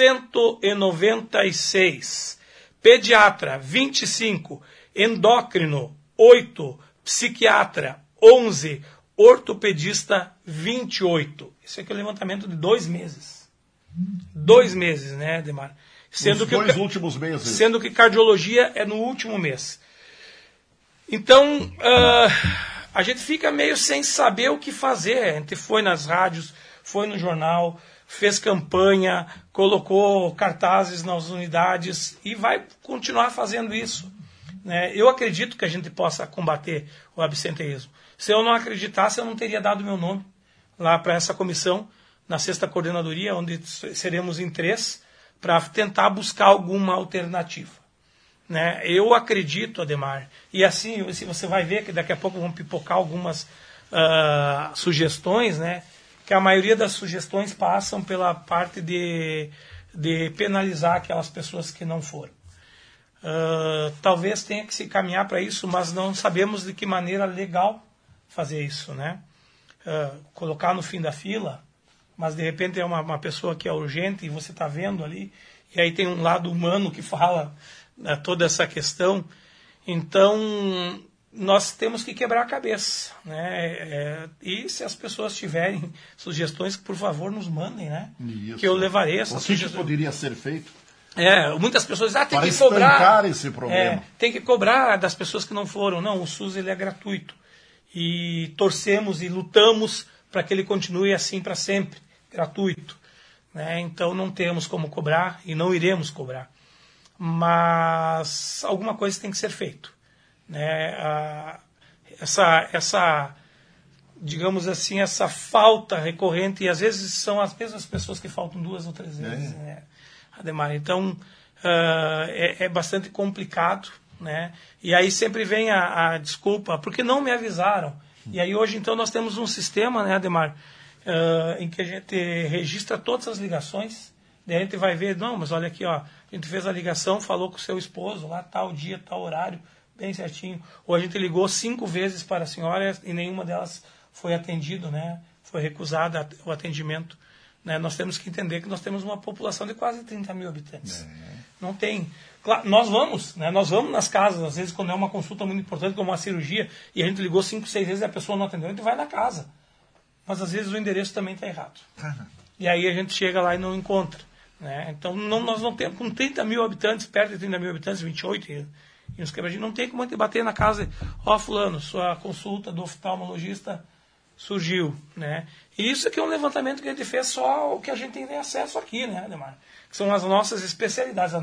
196. Pediatra, 25. Endócrino, 8. Psiquiatra, 11. Ortopedista, 28. Isso aqui é o levantamento de 2 meses. 2 meses, né, Ademar? Os 2 últimos meses. Sendo que cardiologia é no último mês. Então, a gente fica meio sem saber o que fazer. A gente foi nas rádios, foi no jornal, fez campanha, colocou cartazes nas unidades e vai continuar fazendo isso. Né? Eu acredito que a gente possa combater o absenteísmo. Se eu não acreditasse, eu não teria dado meu nome lá para essa comissão, na sexta coordenadoria, onde seremos em 3, para tentar buscar alguma alternativa. Né? Eu acredito, Ademar, e assim você vai ver que daqui a pouco vão pipocar algumas sugestões, né? Que a maioria das sugestões passam pela parte de penalizar aquelas pessoas que não foram. Talvez tenha que se caminhar para isso, mas não sabemos de que maneira legal fazer isso, né? Colocar no fim da fila, mas de repente é uma pessoa que é urgente e você está vendo ali, e aí tem um lado humano que fala toda essa questão. Então, nós temos que quebrar a cabeça, né? E se as pessoas tiverem sugestões, por favor, nos mandem, né? Isso. Que eu levarei essas sugestões. O que poderia ser feito? Muitas pessoas dizem, tem para que cobrar. Estancar esse problema. Tem que cobrar das pessoas que não foram. Não, o SUS ele é gratuito. E torcemos e lutamos para que ele continue assim para sempre, gratuito. Né? Então não temos como cobrar e não iremos cobrar. Mas alguma coisa tem que ser feito. Né? Digamos assim, essa falta recorrente, e às vezes são as mesmas pessoas que faltam 2 ou 3 vezes, né, Ademar? Então, é bastante complicado, né? E aí sempre vem a desculpa, porque não me avisaram. E aí hoje, então, nós temos um sistema, né, Ademar, em que a gente registra todas as ligações, daí a gente vai ver, não, mas olha aqui, ó, a gente fez a ligação, falou com o seu esposo lá, tal dia, tal horário, bem certinho. Ou a gente ligou 5 vezes para a senhora e nenhuma delas foi atendido, né, foi recusada o atendimento. Né? Nós temos que entender que nós temos uma população de quase 30 mil habitantes. Não tem... Claro, nós vamos nas casas, às vezes quando é uma consulta muito importante, como uma cirurgia, e a gente ligou 5, 6 vezes e a pessoa não atendeu, a gente vai na casa. Mas às vezes o endereço também está errado. E aí a gente chega lá e não encontra. Né? Então nós não temos, com 30 mil habitantes, perto de 30 mil habitantes, 28 e uns quebradinhos, não tem como a gente bater na casa, ó, fulano, sua consulta do oftalmologista surgiu. Né? E isso aqui é um levantamento que a gente fez só o que a gente tem acesso aqui, né, Ademar? Que são as nossas especialidades,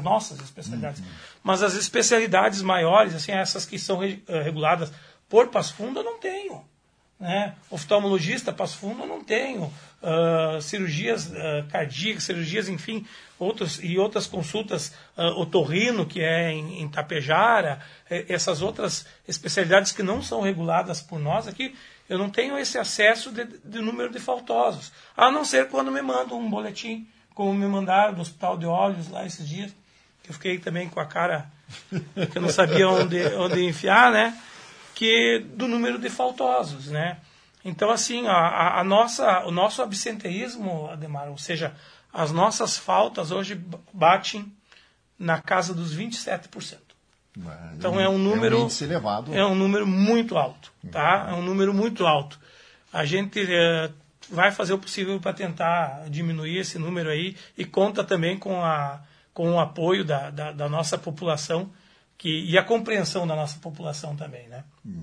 Mas as especialidades maiores, assim, essas que são reguladas por Passo Fundo, eu não tenho. Né? Oftalmologista, Passo Fundo, eu não tenho. Cirurgias cardíacas, cirurgias, enfim, outras consultas, otorrino, que é em Tapejara, essas outras especialidades que não são reguladas por nós aqui, eu não tenho esse acesso de número de faltosos, a não ser quando me mandam um boletim, como me mandaram do Hospital de Olhos lá esses dias, que eu fiquei também com a cara que eu não sabia onde enfiar, né? Que do número de faltosos, né? Então, assim, o nosso absenteísmo, Ademar, ou seja, as nossas faltas hoje batem na casa dos 27%. Então é um número índice elevado. É um número muito alto, tá? É um número muito alto. A gente vai fazer o possível para tentar diminuir esse número aí e conta também com o apoio da nossa população e a compreensão da nossa população também, né?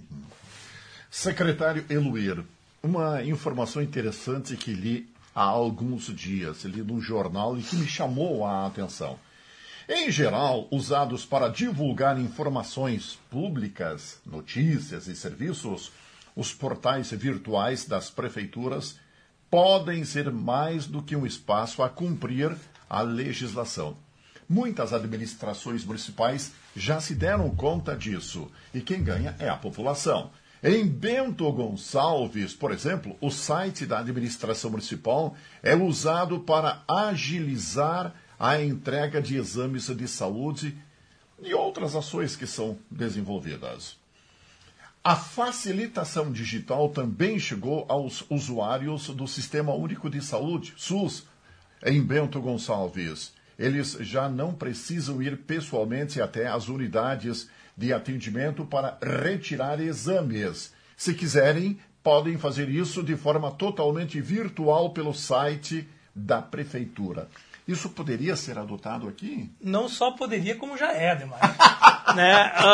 Secretário Eluir, uma informação interessante que li há alguns dias, li num jornal e que me chamou a atenção. Em geral, usados para divulgar informações públicas, notícias e serviços, os portais virtuais das prefeituras podem ser mais do que um espaço a cumprir a legislação. Muitas administrações municipais já se deram conta disso, e quem ganha é a população. Em Bento Gonçalves, por exemplo, o site da administração municipal é usado para agilizar a entrega de exames de saúde e outras ações que são desenvolvidas. A facilitação digital também chegou aos usuários do Sistema Único de Saúde, SUS, em Bento Gonçalves. Eles já não precisam ir pessoalmente até as unidades de atendimento para retirar exames. Se quiserem, podem fazer isso de forma totalmente virtual pelo site da Prefeitura. Isso poderia ser adotado aqui? Não só poderia, como já é, Ademar. Né?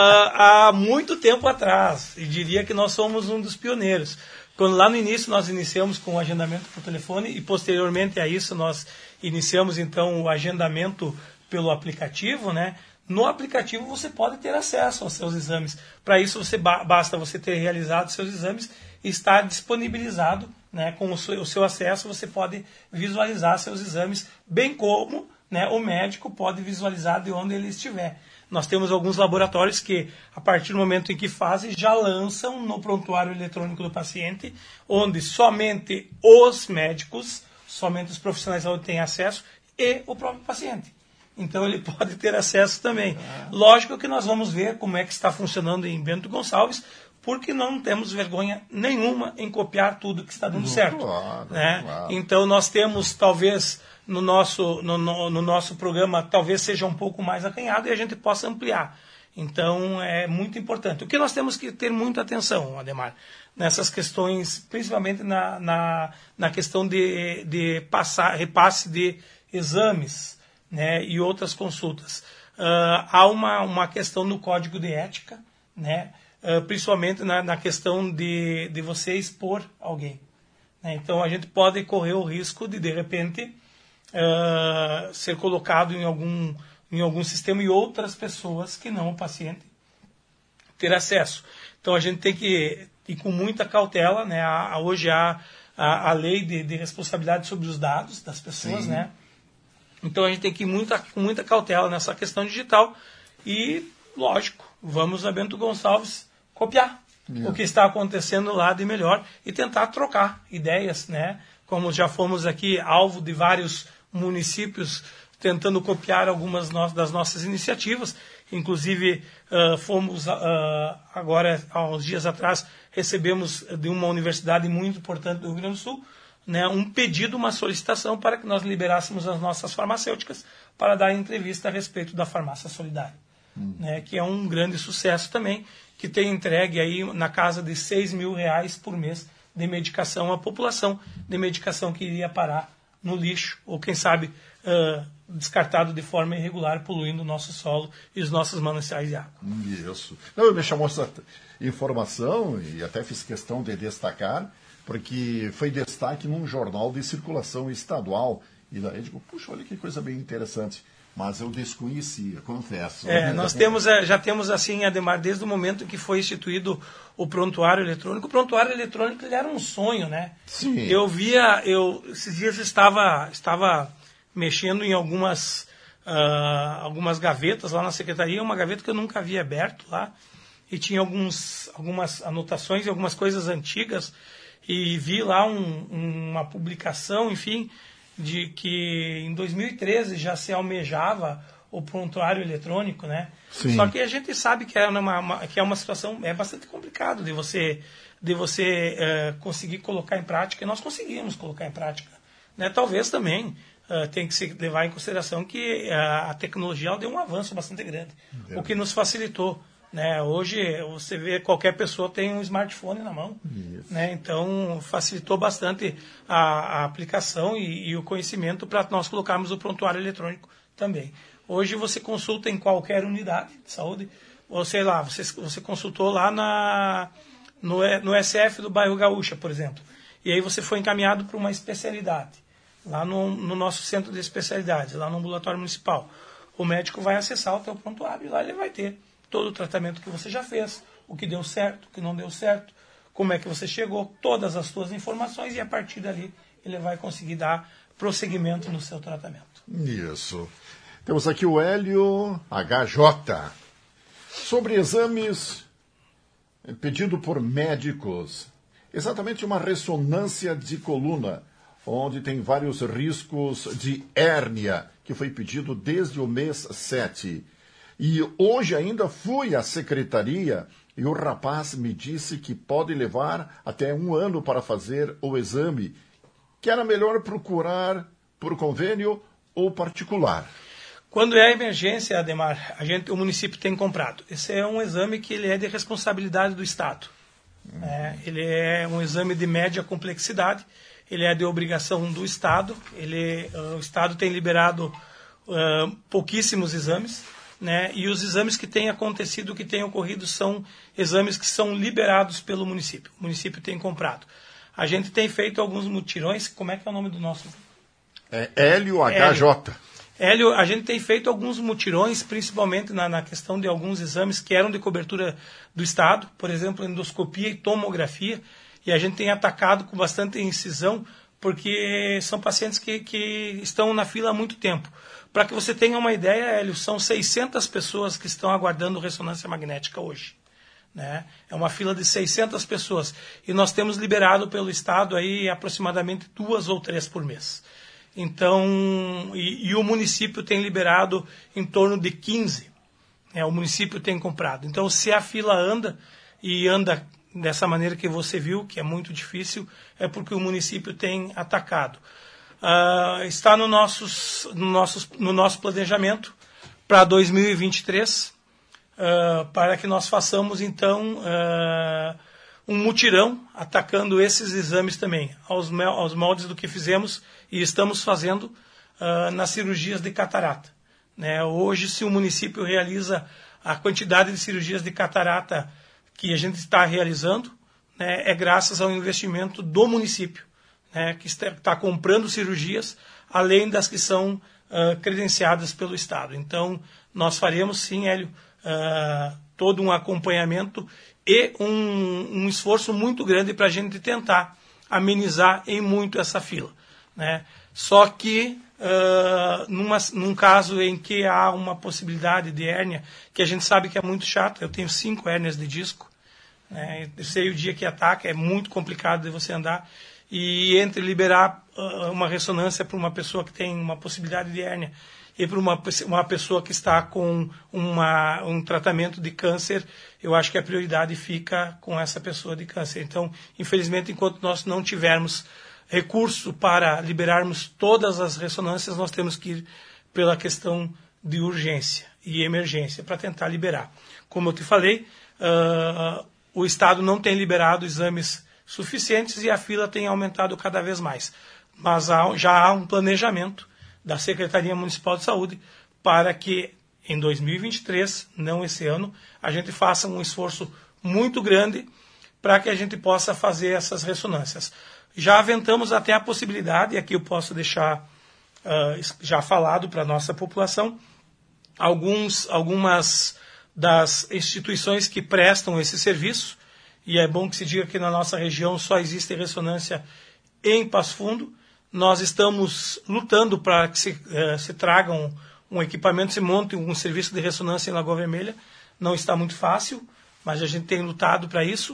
Há muito tempo atrás, e diria que nós somos um dos pioneiros. Quando lá no início nós iniciamos com o agendamento por telefone e posteriormente a isso nós iniciamos então o agendamento pelo aplicativo, né? No aplicativo você pode ter acesso aos seus exames. Para isso basta você ter realizado seus exames e estar disponibilizado, né? Com o seu acesso você pode visualizar seus exames, bem como, né, o médico pode visualizar de onde ele estiver. Nós temos alguns laboratórios que, a partir do momento em que fazem, já lançam no prontuário eletrônico do paciente, onde somente os médicos, somente os profissionais de saúde têm acesso e o próprio paciente. Então ele pode ter acesso também. Lógico que nós vamos ver como é que está funcionando em Bento Gonçalves, porque não temos vergonha nenhuma em copiar tudo que está dando certo. Claro, né? Claro. Então nós temos, talvez, no nosso programa, talvez seja um pouco mais acanhado e a gente possa ampliar. Então é muito importante. O que nós temos que ter muita atenção, Ademar, nessas questões, principalmente na questão de repasse de exames, né, e outras consultas. Há uma questão no Código de Ética, né, principalmente na questão de você expor alguém. Né? Então a gente pode correr o risco de repente, ser colocado em algum sistema e outras pessoas que não o paciente ter acesso. Então a gente tem que ir com muita cautela, né? Hoje há a lei de responsabilidade sobre os dados das pessoas, né? Então a gente tem que ir com muita cautela nessa questão digital e, lógico, vamos a Bento Gonçalves copiar. o que está acontecendo lá de melhor e tentar trocar ideias, né? Como já fomos aqui alvo de vários municípios tentando copiar algumas das nossas iniciativas. Inclusive, fomos agora, há uns dias atrás, recebemos de uma universidade muito importante do Rio Grande do Sul, né, um pedido, uma solicitação para que nós liberássemos as nossas farmacêuticas para dar entrevista a respeito da farmácia solidária, né, que é um grande sucesso também, que tem entregue aí na casa de R$6 mil por mês de medicação à população, de medicação que iria parar no lixo, ou quem sabe descartado de forma irregular, poluindo o nosso solo e os nossos mananciais de água. Isso. Não, me chamou essa informação e até fiz questão de destacar, porque foi destaque num jornal de circulação estadual. E daí eu digo, puxa, olha que coisa bem interessante. Mas eu desconhecia, confesso. Nós já temos assim, Ademar, desde o momento em que foi instituído o prontuário eletrônico. O prontuário eletrônico ele era um sonho, né? Sim. Esses dias estava mexendo em algumas gavetas lá na secretaria, uma gaveta que eu nunca havia aberto lá, e tinha algumas anotações e algumas coisas antigas, e vi lá uma publicação, enfim, de que em 2013 já se almejava o prontuário eletrônico, né? Sim. Só que a gente sabe que é uma situação bastante complicada de você conseguir colocar em prática, e nós conseguimos colocar em prática, né? Talvez também tem que se levar em consideração que a tecnologia ela deu um avanço bastante grande, o que nos facilitou, né? Hoje você vê qualquer pessoa tem um smartphone na mão, né? Então facilitou bastante a aplicação e o conhecimento para nós colocarmos o prontuário eletrônico também. Hoje você consulta em qualquer unidade de saúde, ou sei lá, você consultou lá no SF do bairro Gaúcha, por exemplo, e aí você foi encaminhado para uma especialidade, lá no nosso centro de especialidades, lá no ambulatório municipal. O médico vai acessar o teu prontuário e lá ele vai ter todo o tratamento que você já fez, o que deu certo, o que não deu certo, como é que você chegou, todas as suas informações, e a partir dali ele vai conseguir dar prosseguimento no seu tratamento. Isso. Temos aqui o Hélio HJ. Sobre exames pedido por médicos, exatamente uma ressonância de coluna, onde tem vários riscos de hérnia, que foi pedido desde o mês 7. E hoje ainda fui à secretaria e o rapaz me disse que pode levar até 1 ano para fazer o exame, que era melhor procurar por convênio ou particular. Quando é emergência, Ademar, o município tem comprado. Esse é um exame que ele é de responsabilidade do Estado. Ele é um exame de média complexidade, ele é de obrigação do Estado. O Estado tem liberado pouquíssimos exames, né? E os exames que têm acontecido, que têm ocorrido, são exames que são liberados pelo município. O município tem comprado. A gente tem feito alguns mutirões. Como é que é o nome do nosso? Hélio HJ. Hélio, a gente tem feito alguns mutirões, principalmente na questão de alguns exames que eram de cobertura do Estado, por exemplo, endoscopia e tomografia, e a gente tem atacado com bastante incisão, porque são pacientes que estão na fila há muito tempo. Para que você tenha uma ideia, Hélio, são 600 pessoas que estão aguardando ressonância magnética hoje, né? É uma fila de 600 pessoas. E nós temos liberado pelo Estado aí aproximadamente 2 ou 3 por mês. Então, e o município tem liberado em torno de 15. O município tem comprado. Então, se a fila anda, e anda dessa maneira que você viu, que é muito difícil, é porque o município tem atacado. Está no nosso planejamento para 2023, para que nós façamos, então, um mutirão atacando esses exames também, aos moldes do que fizemos e estamos fazendo nas cirurgias de catarata, né? Hoje, se o município realiza a quantidade de cirurgias de catarata que a gente está realizando, né, é graças ao investimento do município, né, que está comprando cirurgias, além das que são credenciadas pelo Estado. Então, nós faremos, sim, Hélio, todo um acompanhamento e um esforço muito grande para a gente tentar amenizar em muito essa fila, né? Só que, num caso em que há uma possibilidade de hérnia, que a gente sabe que é muito chato, eu tenho 5 hérnias de disco, né? Eu sei o dia que ataca, é muito complicado de você andar. E entre liberar uma ressonância para uma pessoa que tem uma possibilidade de hérnia e para uma pessoa que está com um tratamento de câncer, eu acho que a prioridade fica com essa pessoa de câncer. Então, infelizmente, enquanto nós não tivermos recurso para liberarmos todas as ressonâncias, nós temos que ir pela questão de urgência e emergência para tentar liberar. Como eu te falei, o Estado não tem liberado exames suficientes e a fila tem aumentado cada vez mais. Mas já há um planejamento da Secretaria Municipal de Saúde para que em 2023, não esse ano, a gente faça um esforço muito grande para que a gente possa fazer essas ressonâncias. Já aventamos até a possibilidade, e aqui eu posso deixar já falado para a nossa população, algumas das instituições que prestam esse serviço, e é bom que se diga que na nossa região só existe ressonância em Passo Fundo. Nós estamos lutando para que se tragam um equipamento, se monte um serviço de ressonância em Lagoa Vermelha. Não está muito fácil, mas a gente tem lutado para isso.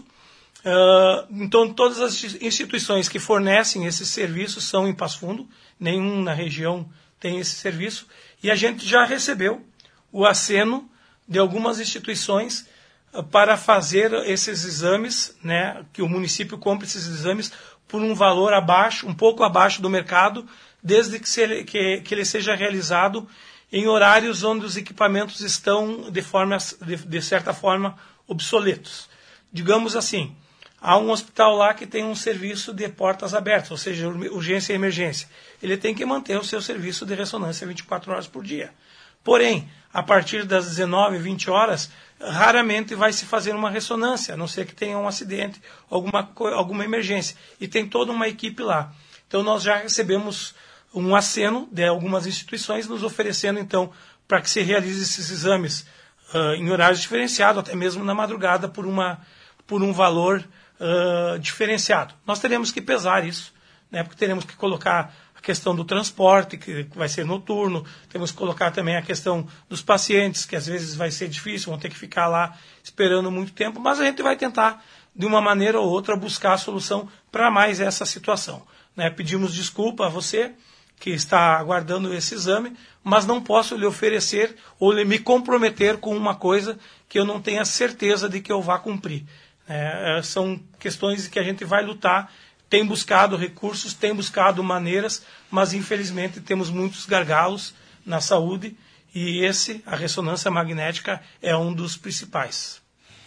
Então, todas as instituições que fornecem esses serviços são em Passo Fundo, nenhum na região tem esse serviço, e a gente já recebeu o aceno de algumas instituições para fazer esses exames, né, que o município compre esses exames por um valor abaixo, um pouco abaixo do mercado, desde que ele seja realizado em horários onde os equipamentos estão de certa forma obsoletos. Digamos assim, há um hospital lá que tem um serviço de portas abertas, ou seja, urgência e emergência. Ele tem que manter o seu serviço de ressonância 24 horas por dia. Porém, a partir das 19, 20 horas, raramente vai se fazer uma ressonância, a não ser que tenha um acidente, alguma emergência. E tem toda uma equipe lá. Então, nós já recebemos um aceno de algumas instituições nos oferecendo, então, para que se realize esses exames em horários diferenciados, até mesmo na madrugada, por um valor diferenciado. Nós teremos que pesar isso, né, porque teremos que colocar a questão do transporte, que vai ser noturno, temos que colocar também a questão dos pacientes, que às vezes vai ser difícil, vão ter que ficar lá esperando muito tempo, mas a gente vai tentar, de uma maneira ou outra, buscar a solução para mais essa situação. Né? Pedimos desculpa a você que está aguardando esse exame, mas não posso lhe oferecer ou me comprometer com uma coisa que eu não tenha certeza de que eu vá cumprir. São questões que a gente vai lutar, tem buscado recursos, tem buscado maneiras, mas infelizmente temos muitos gargalos na saúde e a ressonância magnética, é um dos principais.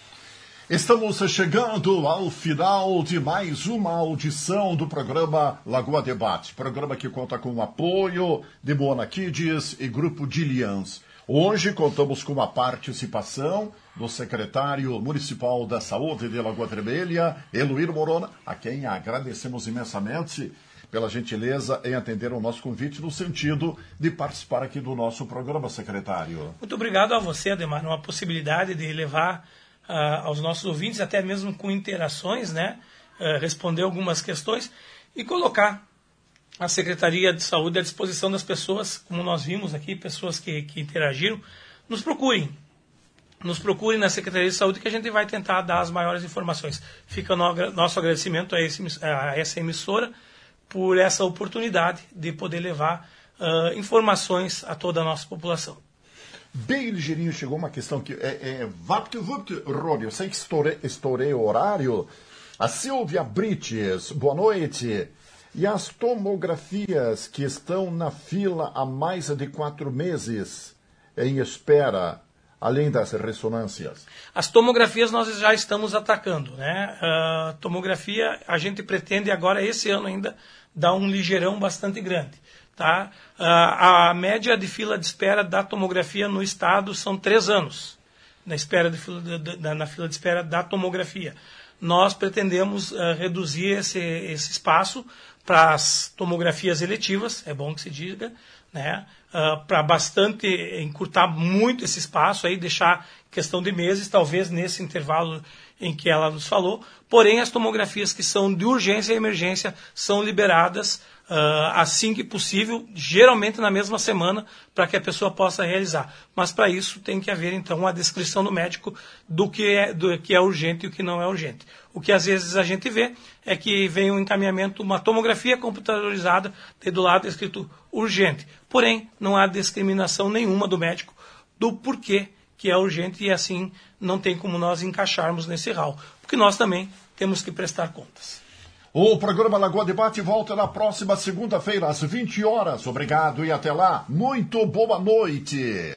Estamos chegando ao final de mais uma audição do programa Lagoa Debate, programa que conta com o apoio de Moana Kids e Grupo Dilians. Hoje contamos com a participação do secretário municipal da Saúde de Lagoa Vermelha, Eluir Morona, a quem agradecemos imensamente pela gentileza em atender ao nosso convite no sentido de participar aqui do nosso programa, secretário. Muito obrigado a você, Ademar, uma possibilidade de levar aos nossos ouvintes, até mesmo com interações, né, responder algumas questões e colocar a Secretaria de Saúde à disposição das pessoas, como nós vimos aqui, pessoas que interagiram. Nos procurem na Secretaria de Saúde que a gente vai tentar dar as maiores informações. Fica nosso agradecimento a essa emissora por essa oportunidade de poder levar informações a toda a nossa população. Bem ligeirinho chegou uma questão que Rony, eu sei que estourei o horário. A Silvia Brites, boa noite. E as tomografias que estão na fila há mais de 4 meses em espera, além das ressonâncias? As tomografias nós já estamos atacando, né? A tomografia, a gente pretende agora, esse ano ainda, dar um ligeirão bastante grande. Tá? A média de fila de espera da tomografia no estado são 3 anos, na fila de espera da tomografia. Nós pretendemos reduzir esse espaço para as tomografias eletivas, é bom que se diga, né? Para bastante encurtar muito esse espaço, aí, deixar questão de meses, talvez nesse intervalo em que ela nos falou. Porém, as tomografias que são de urgência e emergência são liberadas assim que possível, geralmente na mesma semana, para que a pessoa possa realizar. Mas para isso tem que haver, então, a descrição do médico do que é urgente e o que não é urgente. O que às vezes a gente vê é que vem um encaminhamento, uma tomografia computadorizada, e do lado escrito urgente. Porém, não há discriminação nenhuma do médico do porquê que é urgente e assim não tem como nós encaixarmos nesse rol. Porque nós também temos que prestar contas. O programa Lagoa Debate volta na próxima segunda-feira, às 20 horas. Obrigado e até lá. Muito boa noite.